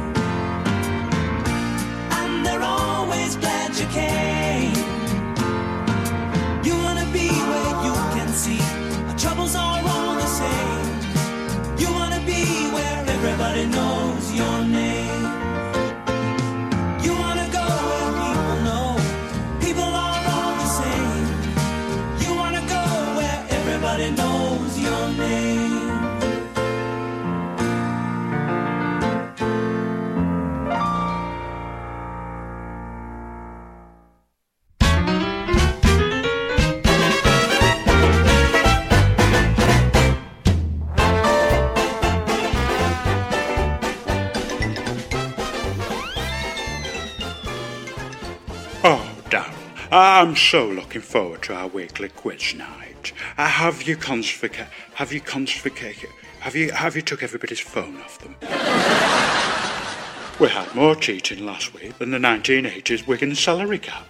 and they're always glad you came. You wanna be where you can see our troubles are all the same. You wanna be where everybody knows your name. You wanna go where people know people are all the same. You wanna go where everybody knows your name. Oh, Darryl, I'm so looking forward to our weekly quiz night. Uh, have you consfica- Have you consficated? Have you have you took everybody's phone off them? We had more cheating last week than the nineteen eighties Wigan salary cap.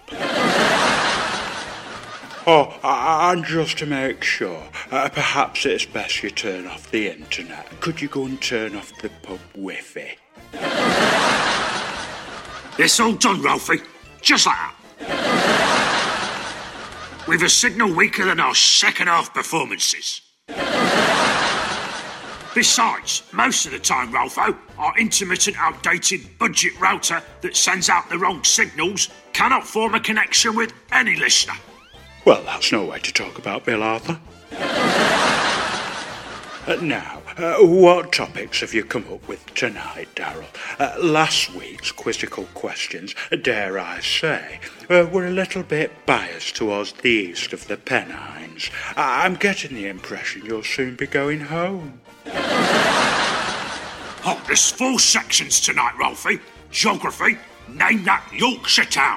Oh, uh, and just to make sure, uh, perhaps it's best you turn off the internet. Could you go and turn off the pub Wi-Fi? It's all done, Ralphie. Just like that. With a signal weaker than our second half performances. Besides, most of the time, Ralpho, our intermittent, outdated budget router that sends out the wrong signals cannot form a connection with any listener. Well, that's no way to talk about Bill Arthur. Uh, now, uh, what topics have you come up with tonight, Darryl? Uh, last week's quizzical questions, dare I say, uh, were a little bit biased towards the east of the Pennines. I'm getting the impression you'll soon be going home. Oh, there's four sections tonight, Ralphie. Geography, name that Yorkshire town.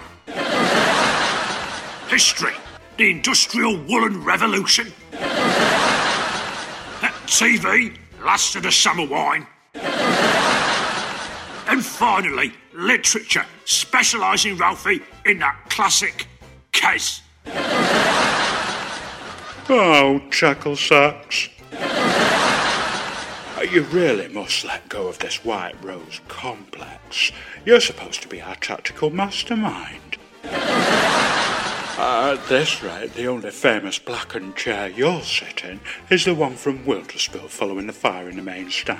History, the Industrial Woolen Revolution. T V, Last of the Summer Wine. And finally, literature, specialising, Ralphie, in that classic Kes. Oh, chuckle sacks. You really must let go of this White Rose complex. You're supposed to be our tactical mastermind. At this rate, the only famous blackened chair you'll sit in is the one from Wilderspill following the fire in the main stand.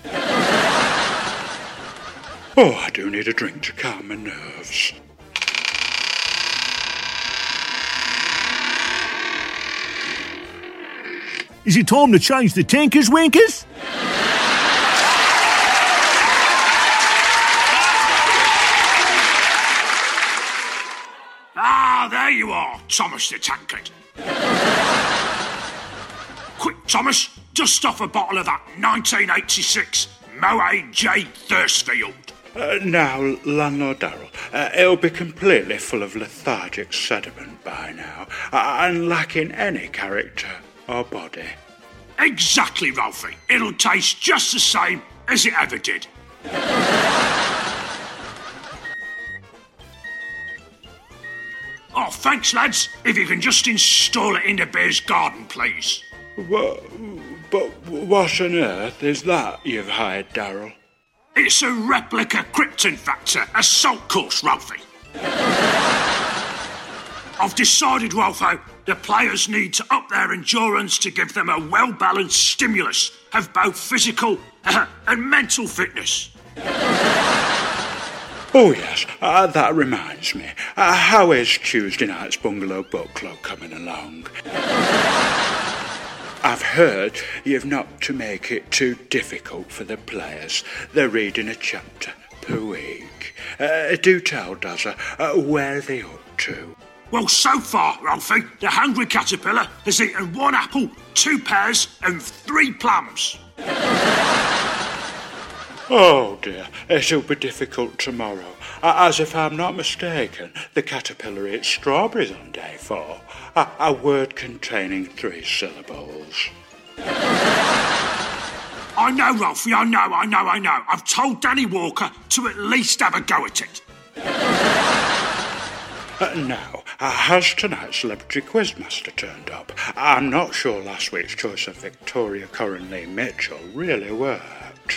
Oh, I do need a drink to calm my nerves. Is it time to change the tankers, wankers? Ah, there you are, Thomas the Tankard. Quick, Thomas, dust off a bottle of that nineteen eighty-six Moët J. Thursfield. Uh, now, Landlord Darryl, uh, it'll be completely full of lethargic sediment by now, uh, and lacking any character or body. Exactly, Ralphie. It'll taste just the same as it ever did. Oh, thanks, lads. If you can just install it in the beer's garden, please. What, but what on earth is that you've hired, Darryl? It's a replica Krypton Factor assault course, Ralphie. I've decided, Ralpho, the players need to up their endurance to give them a well-balanced stimulus of both physical uh, and mental fitness. Oh, yes, uh, that reminds me. Uh, how is Tuesday night's Bungalow Book Club coming along? I've heard you've not to make it too difficult for the players. They're reading a chapter per week. Uh, do tell, Dazza, uh, where are they up to? Well, so far, Ralphie, the hungry caterpillar has eaten one apple, two pears, and three plums. Oh dear, it'll be difficult tomorrow. As if I'm not mistaken, the caterpillar eats strawberries on day four. A, a word containing three syllables. I know, Ralphie, I know, I know, I know. I've told Danny Walker to at least have a go at it. Uh, now, uh, has tonight's celebrity quizmaster turned up? I'm not sure last week's choice of Victoria Corinne Mitchell really worked.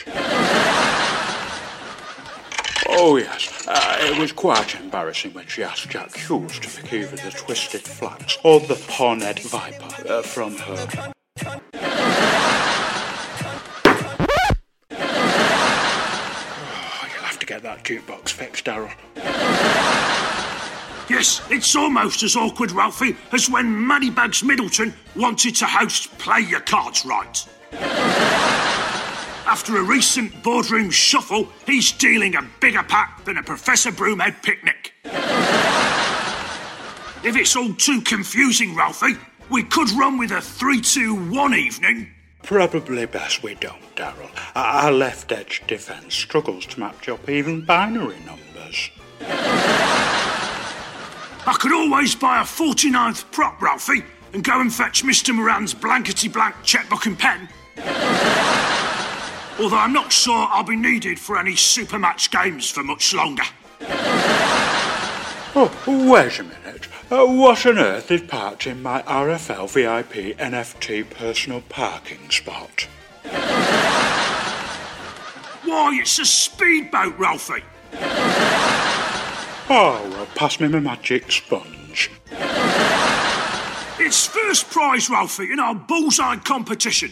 Oh yes, uh, it was quite embarrassing when she asked Jack Hughes to pick either the Twisted Flax or the Hornet Viper uh, from her. Oh, you'll have to get that jukebox fixed, Darryl. Yes, it's almost as awkward, Ralphie, as when Moneybags Middleton wanted to host Play Your Cards Right. After a recent boardroom shuffle, he's dealing a bigger pack than a Professor Broomhead picnic. If it's all too confusing, Ralphie, we could run with a three two one evening. Probably best we don't, Darryl. Our left edge defence struggles to match up even binary numbers. I could always buy a forty-ninth prop, Ralphie, and go and fetch Mister Moran's blankety-blank checkbook and pen. Although I'm not sure I'll be needed for any Supermatch games for much longer. Oh, wait a minute. Uh, what on earth is parked in my R F L V I P N F T personal parking spot? Why, it's a speedboat, Ralphie. Oh, well, pass me my magic sponge. It's first prize, Ralphie, in our bullseye competition.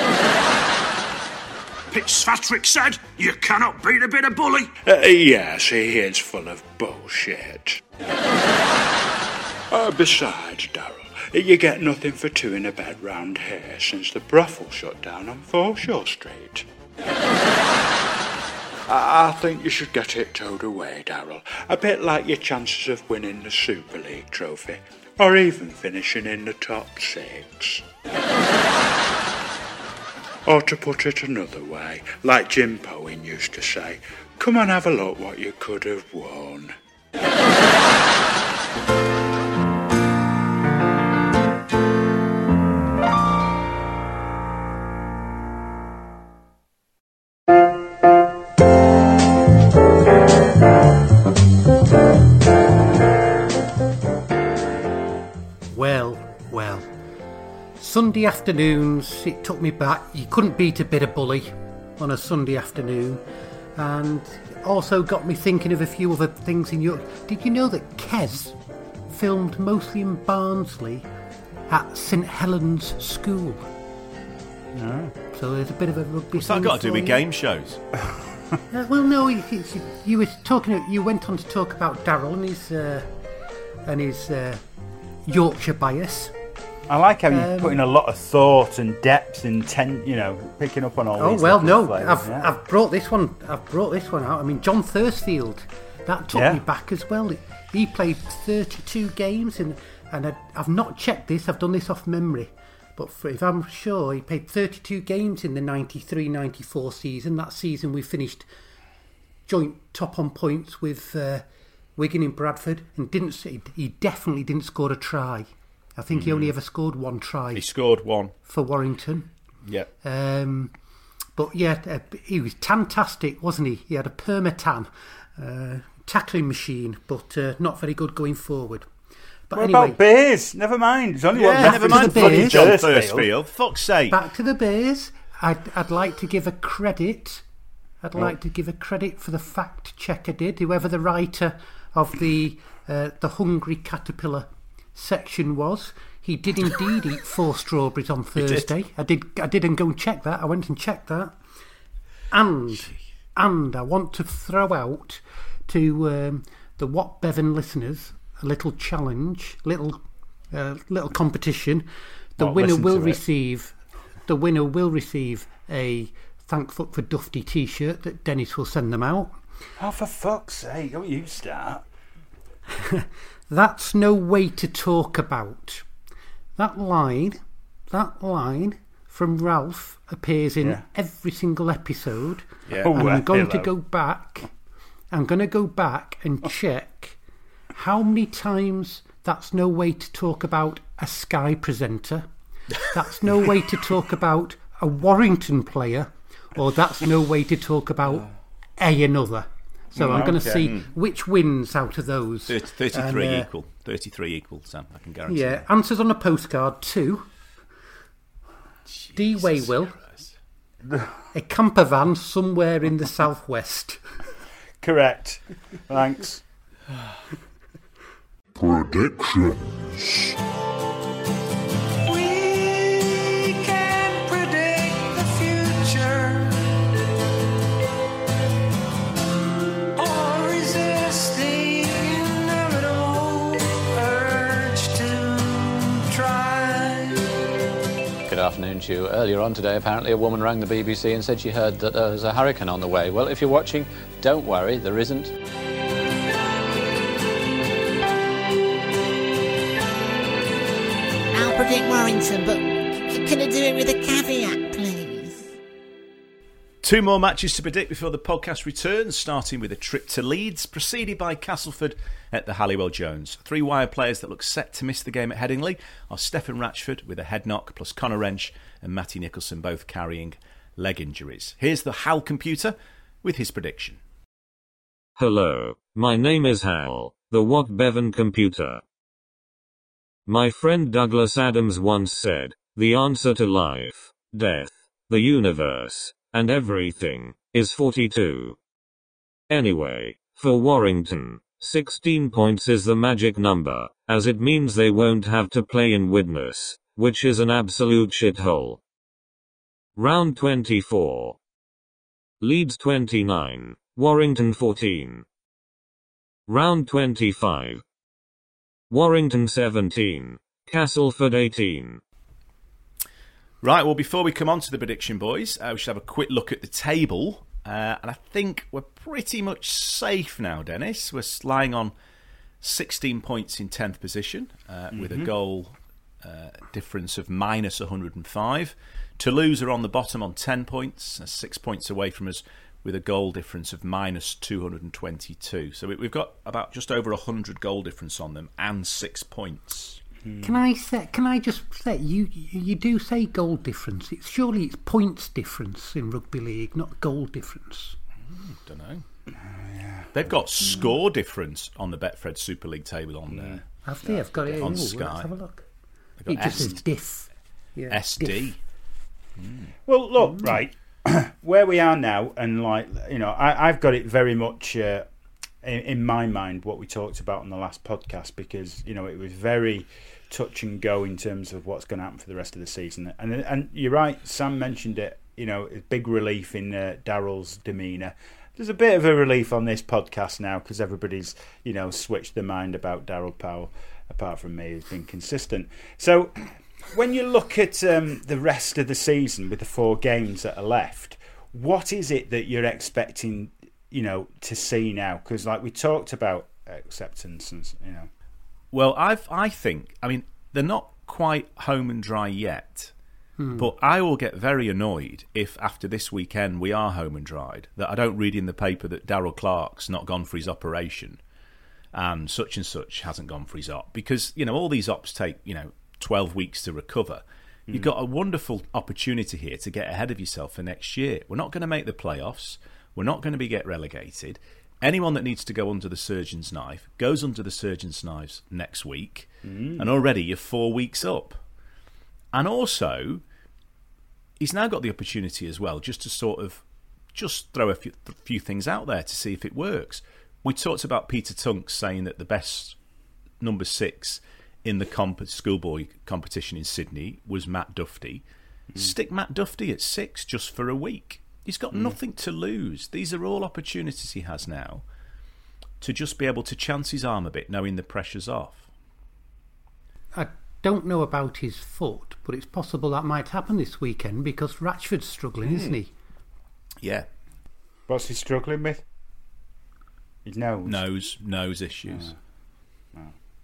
Fitzpatrick said, you cannot beat a bit of bully. Uh, yes, he is full of bullshit. uh, besides, Darryl, you get nothing for two in a bed round here since the brothel shut down on Foreshore Street. I think you should get it towed away, Darryl. A bit like your chances of winning the Super League trophy, or even finishing in the top six. Or to put it another way, like Jim Powen used to say, come and have a look what you could have won. Well, well. Sunday afternoons, it took me back. You couldn't beat a bit of bully on a Sunday afternoon. And also got me thinking of a few other things in Europe. Did you know that Kes filmed mostly in Barnsley at St Helens School? No. So there's a bit of a rugby. What's that got to do with game shows? uh, well, no, you, you were talking. You went on to talk about Darryl and his uh, and his uh, Yorkshire bias. I like how you Um, put in a lot of thought and depth and ten, you know, picking up on all. Oh these well, little no, flavours, I've yeah. I've brought this one. I've brought this one out. I mean, John Thursfield, that took Yeah. me back as well. He played thirty-two games, in, and I, I've not checked this. I've done this off memory, but for, if I'm sure, he played thirty-two games in the ninety-three ninety-four season. That season, we finished joint top on points with uh, Wigan in Bradford, and didn't he definitely didn't score a try. I think he only ever scored one try. He scored one for Warrington. Yeah. Um, but yeah, uh, he was fantastic, wasn't he? He had a perma-tan uh, tackling machine, but uh, not very good going forward. But What anyway, about Bears? Never mind. It's only Yeah, one never reference mind to Bears. John Thursfield. Thursfield. Fuck's sake. back to the Bears. I'd, I'd like to give a credit. I'd Oh. like to give a credit for the fact checker did, whoever the writer of the uh, the Hungry Caterpillar section was. He did indeed eat four strawberries on did. Thursday. I did. I didn't go and check that. I went and checked that. And and I want to throw out to um, the What Bevan listeners a little challenge, little uh, little competition. The What, winner listen will to it? receive. The winner will receive a Thank Fuck for Dufty T-shirt that Dennis will send them out. Oh, for fuck's sake, don't you start. That's no way to talk about. That line, that line from Ralph appears in Yeah. every single episode. Yeah. And Oh, I'm going to hello. go back. I'm going to go back and check how many times that's no way to talk about a Sky presenter. That's no way to talk about a Warrington player, or that's no way to talk about a another. So I'm going to Okay. see Mm. which wins out of those. thirty, thirty-three And, uh, equal. thirty-three equal, Sam. I can guarantee. Yeah, that. answers on a postcard too. D. Waywill. A camper van somewhere in the southwest. Correct. Thanks. Predictions. We can predict the future or resist the inevitable urge to try. Good afternoon to you. Earlier on today, apparently a woman rang the B B C and said she heard that there was a hurricane on the way. Well, if you're watching, don't worry, there isn't. I'll predict Warrington, but c- can I do it with a caveat, please? Two more matches to predict before the podcast returns, starting with a trip to Leeds, preceded by Castleford at the Halliwell Jones. Three wire players that look set to miss the game at Headingley are Stefan Ratchford with a head knock, plus Connor Wrench and Matty Nicholson both carrying leg injuries. Here's the Hal computer with his prediction. Hello, my name is Hal, the What Bevan computer. My friend Douglas Adams once said, the answer to life, death, the universe, and everything, is forty-two. Anyway, for Warrington, sixteen points is the magic number, as it means they won't have to play in Widnes, which is an absolute shithole. Round twenty-four. Leeds twenty-nine, Warrington fourteen. Round twenty-five. Warrington seventeen, Castleford eighteen. Right, well, before we come on to the prediction, boys, uh, we should have a quick look at the table. Uh, and I think we're pretty much safe now, Dennis. We're lying on sixteen points in tenth position, uh, mm-hmm. with a goal uh, difference of minus one hundred five. Toulouse are on the bottom on ten points, uh, six points away from us, with a goal difference of minus two hundred twenty-two. So we, we've got about just over one hundred goal difference on them and six points. Can I say? Can I just say you? You do say goal difference. It's surely it's points difference in rugby league, not goal difference. Mm, don't know. Oh, yeah. They've got score difference on the Betfred Super League table on there. Have they? I've got it on Ooh, Sky. Let's have a look. They've It got just S- says diff. Yeah, S D. diff. Mm. Well, look, right, where we are now, and like, you know, I, I've got it very much uh, in, in my mind what we talked about on the last podcast, because, you know, it was very touch and go in terms of what's going to happen for the rest of the season. And and you're right, Sam mentioned it, you know, a big relief in uh, Daryl's demeanour. There's a bit of a relief on this podcast now because everybody's, you know, switched their mind about Daryl Powell, apart from me, who's been consistent. So when you look at um, the rest of the season with the four games that are left, what is it that you're expecting, you know, to see now? Because like we talked about acceptance and, you know. Well, I've, I think, I mean, they're not quite home and dry yet, hmm. but I will get very annoyed if after this weekend we are home and dried, that I don't read in the paper that Darryl Clark's not gone for his operation and such and such hasn't gone for his op. Because, you know, all these ops take, you know, twelve weeks to recover. Mm. You've got a wonderful opportunity here to get ahead of yourself for next year. We're not going to make the playoffs. We're not going to be get relegated. Anyone that needs to go under the surgeon's knife goes under the surgeon's knives next week, mm. and already you're four weeks up. And also, he's now got the opportunity as well just to sort of just throw a few, a few things out there to see if it works. We talked about Peter Tunks saying that the best number six in the comp- schoolboy competition in Sydney was Matt Duffy. Mm. Stick Matt Duffy at six just for a week. He's got mm. nothing to lose. These are all opportunities he has now to just be able to chance his arm a bit, knowing the pressure's off. I don't know about his foot, but it's possible that might happen this weekend because Ratchford's struggling, mm. isn't he? Yeah. What's he struggling with? His nose. Nose, nose issues. Oh.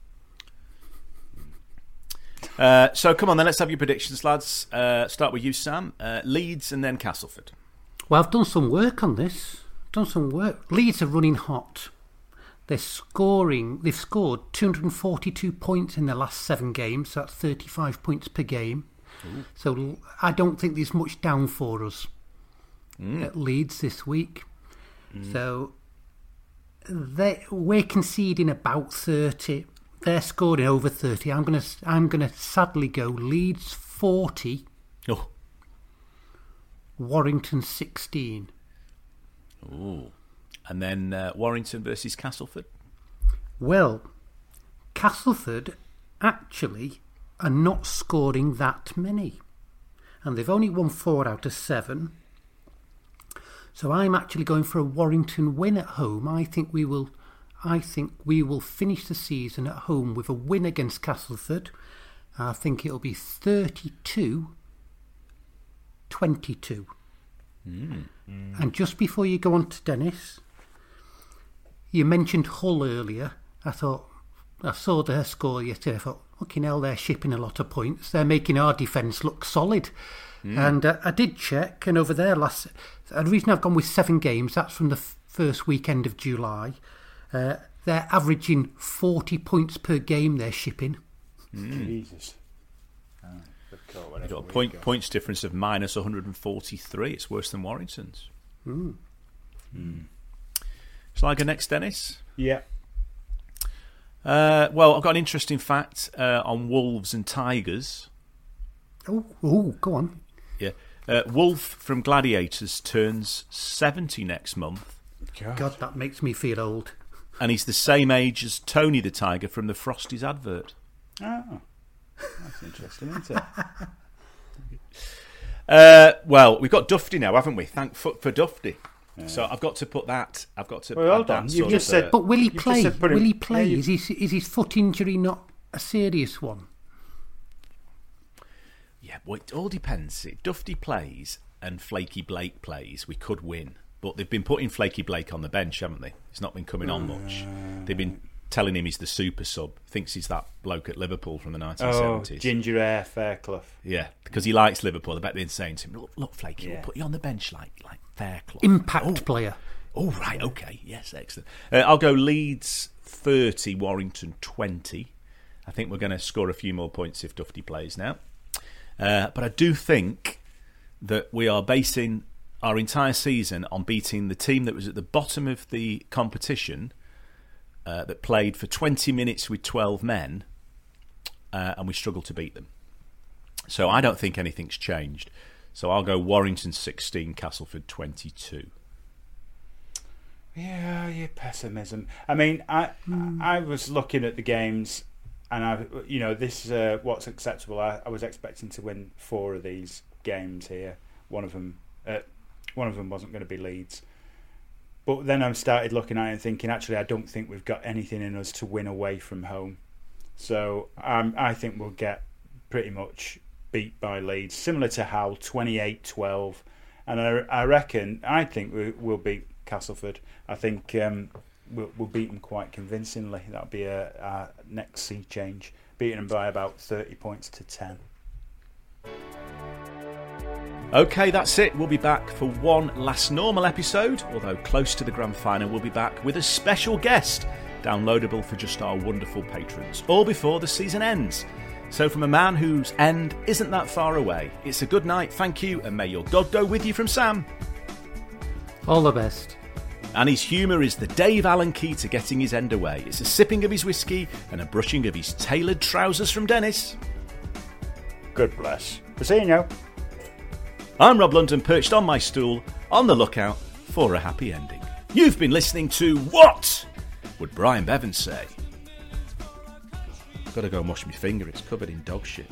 Oh. Uh, so come on then, let's have your predictions, lads. Uh, start with you, Sam. Uh, Leeds and then Castleford. Well, I've done some work on this. Done some work. Leeds are running hot. They're scoring. They've scored two hundred forty-two points in their last seven games. So that's thirty-five points per game. Ooh. So I don't think there's much down for us mm. at Leeds this week. Mm. So they we're conceding about thirty. They're scoring over thirty. I'm gonna I'm gonna sadly go Leeds forty. Oh. Warrington sixteen. Ooh. And then uh, Warrington versus Castleford. Well, Castleford actually are not scoring that many, and they've only won four out of seven. So I'm actually going for a Warrington win at home. I think we will. I think we will finish the season at home with a win against Castleford. I think it'll be thirty-two twenty-two. Mm. Mm. And just before you go on to Dennis, you mentioned Hull earlier. I thought, I saw their score yesterday. I thought, fucking hell, they're shipping a lot of points. They're making our defence look solid. Mm. And uh, I did check, and over there last, the reason I've gone with seven games, that's from the f- first weekend of July. Uh, they're averaging forty points per game they're shipping. Mm. Jesus. Oh, You've got a point, go. points difference of minus one hundred forty-three. It's worse than Warrington's. Mm. Mm. Shall I go next, Dennis? Yeah. Uh, well, I've got an interesting fact uh, on Wolves and Tigers. Oh, oh, go on. Yeah. Uh, Wolf from Gladiators turns seventy next month. God. God, that makes me feel old. And he's the same age as Tony the Tiger from the Frosties advert. Oh. That's interesting, isn't it? uh, well, we've got Dufty now, haven't we? Thank fuck for Dufty. Yeah. So I've got to put that. I've got to. Well, hold on. You just said, but will he play? Will he play? Yeah, is his is his foot injury not a serious one? Yeah, well, it all depends. If Dufty plays and Flaky Blake plays, we could win. But they've been putting Flaky Blake on the bench, haven't they? He's not been coming on much. They've been telling him he's the super sub. Thinks he's that bloke at Liverpool from the nineteen seventies. Oh, ginger hair, Fairclough. Yeah, because he likes Liverpool. I bet they're saying to him, look, look Flaky, yeah. we'll put you on the bench like like Fairclough. Impact oh. player. Oh, right, okay. Yes, excellent. Uh, I'll go Leeds thirty, Warrington twenty. I think we're going to score a few more points if Dufty plays now. Uh, but I do think that we are basing our entire season on beating the team that was at the bottom of the competition, uh, that played for twenty minutes with twelve men, uh, and we struggled to beat them. So I don't think anything's changed. So I'll go Warrington sixteen, Castleford twenty-two. Yeah, yeah, pessimism. I mean, I mm. I was looking at the games, and I, you know, this is uh, what's acceptable. I, I was expecting to win four of these games here. One of them, uh, one of them wasn't going to be Leeds. But then I started looking at it and thinking, actually, I don't think we've got anything in us to win away from home. So um, I think we'll get pretty much beat by Leeds, similar to Hull, twenty-eight twelve. And I, I reckon, I think we, we'll beat Castleford. I think um, we'll, we'll beat them quite convincingly. That'll be a, a next sea change. Beating them by about thirty points to ten. Okay, that's it. We'll be back for one last normal episode, although close to the grand final. We'll be back with a special guest, downloadable for just our wonderful patrons, all before the season ends. So from a man whose end isn't that far away, it's a good night, thank you, and may your God go with you from Sam. All the best. And his humour is the Dave Allen key to getting his end away. It's a sipping of his whiskey and a brushing of his tailored trousers from Dennis. God bless. For seeing you. I'm Rob London, perched on my stool, on the lookout for a happy ending. You've been listening to What Would Brian Bevan Say? I've got to go and wash my finger, it's covered in dog shit.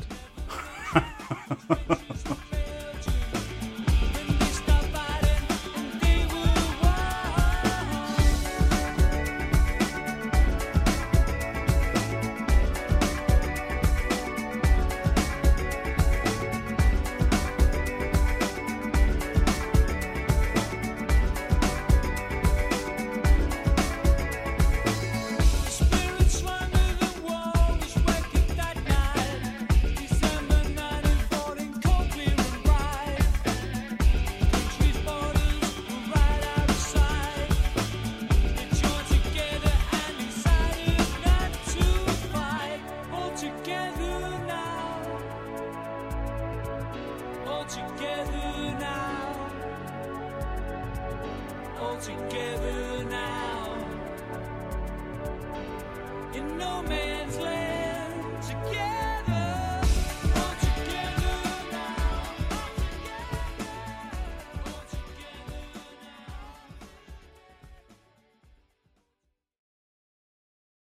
no man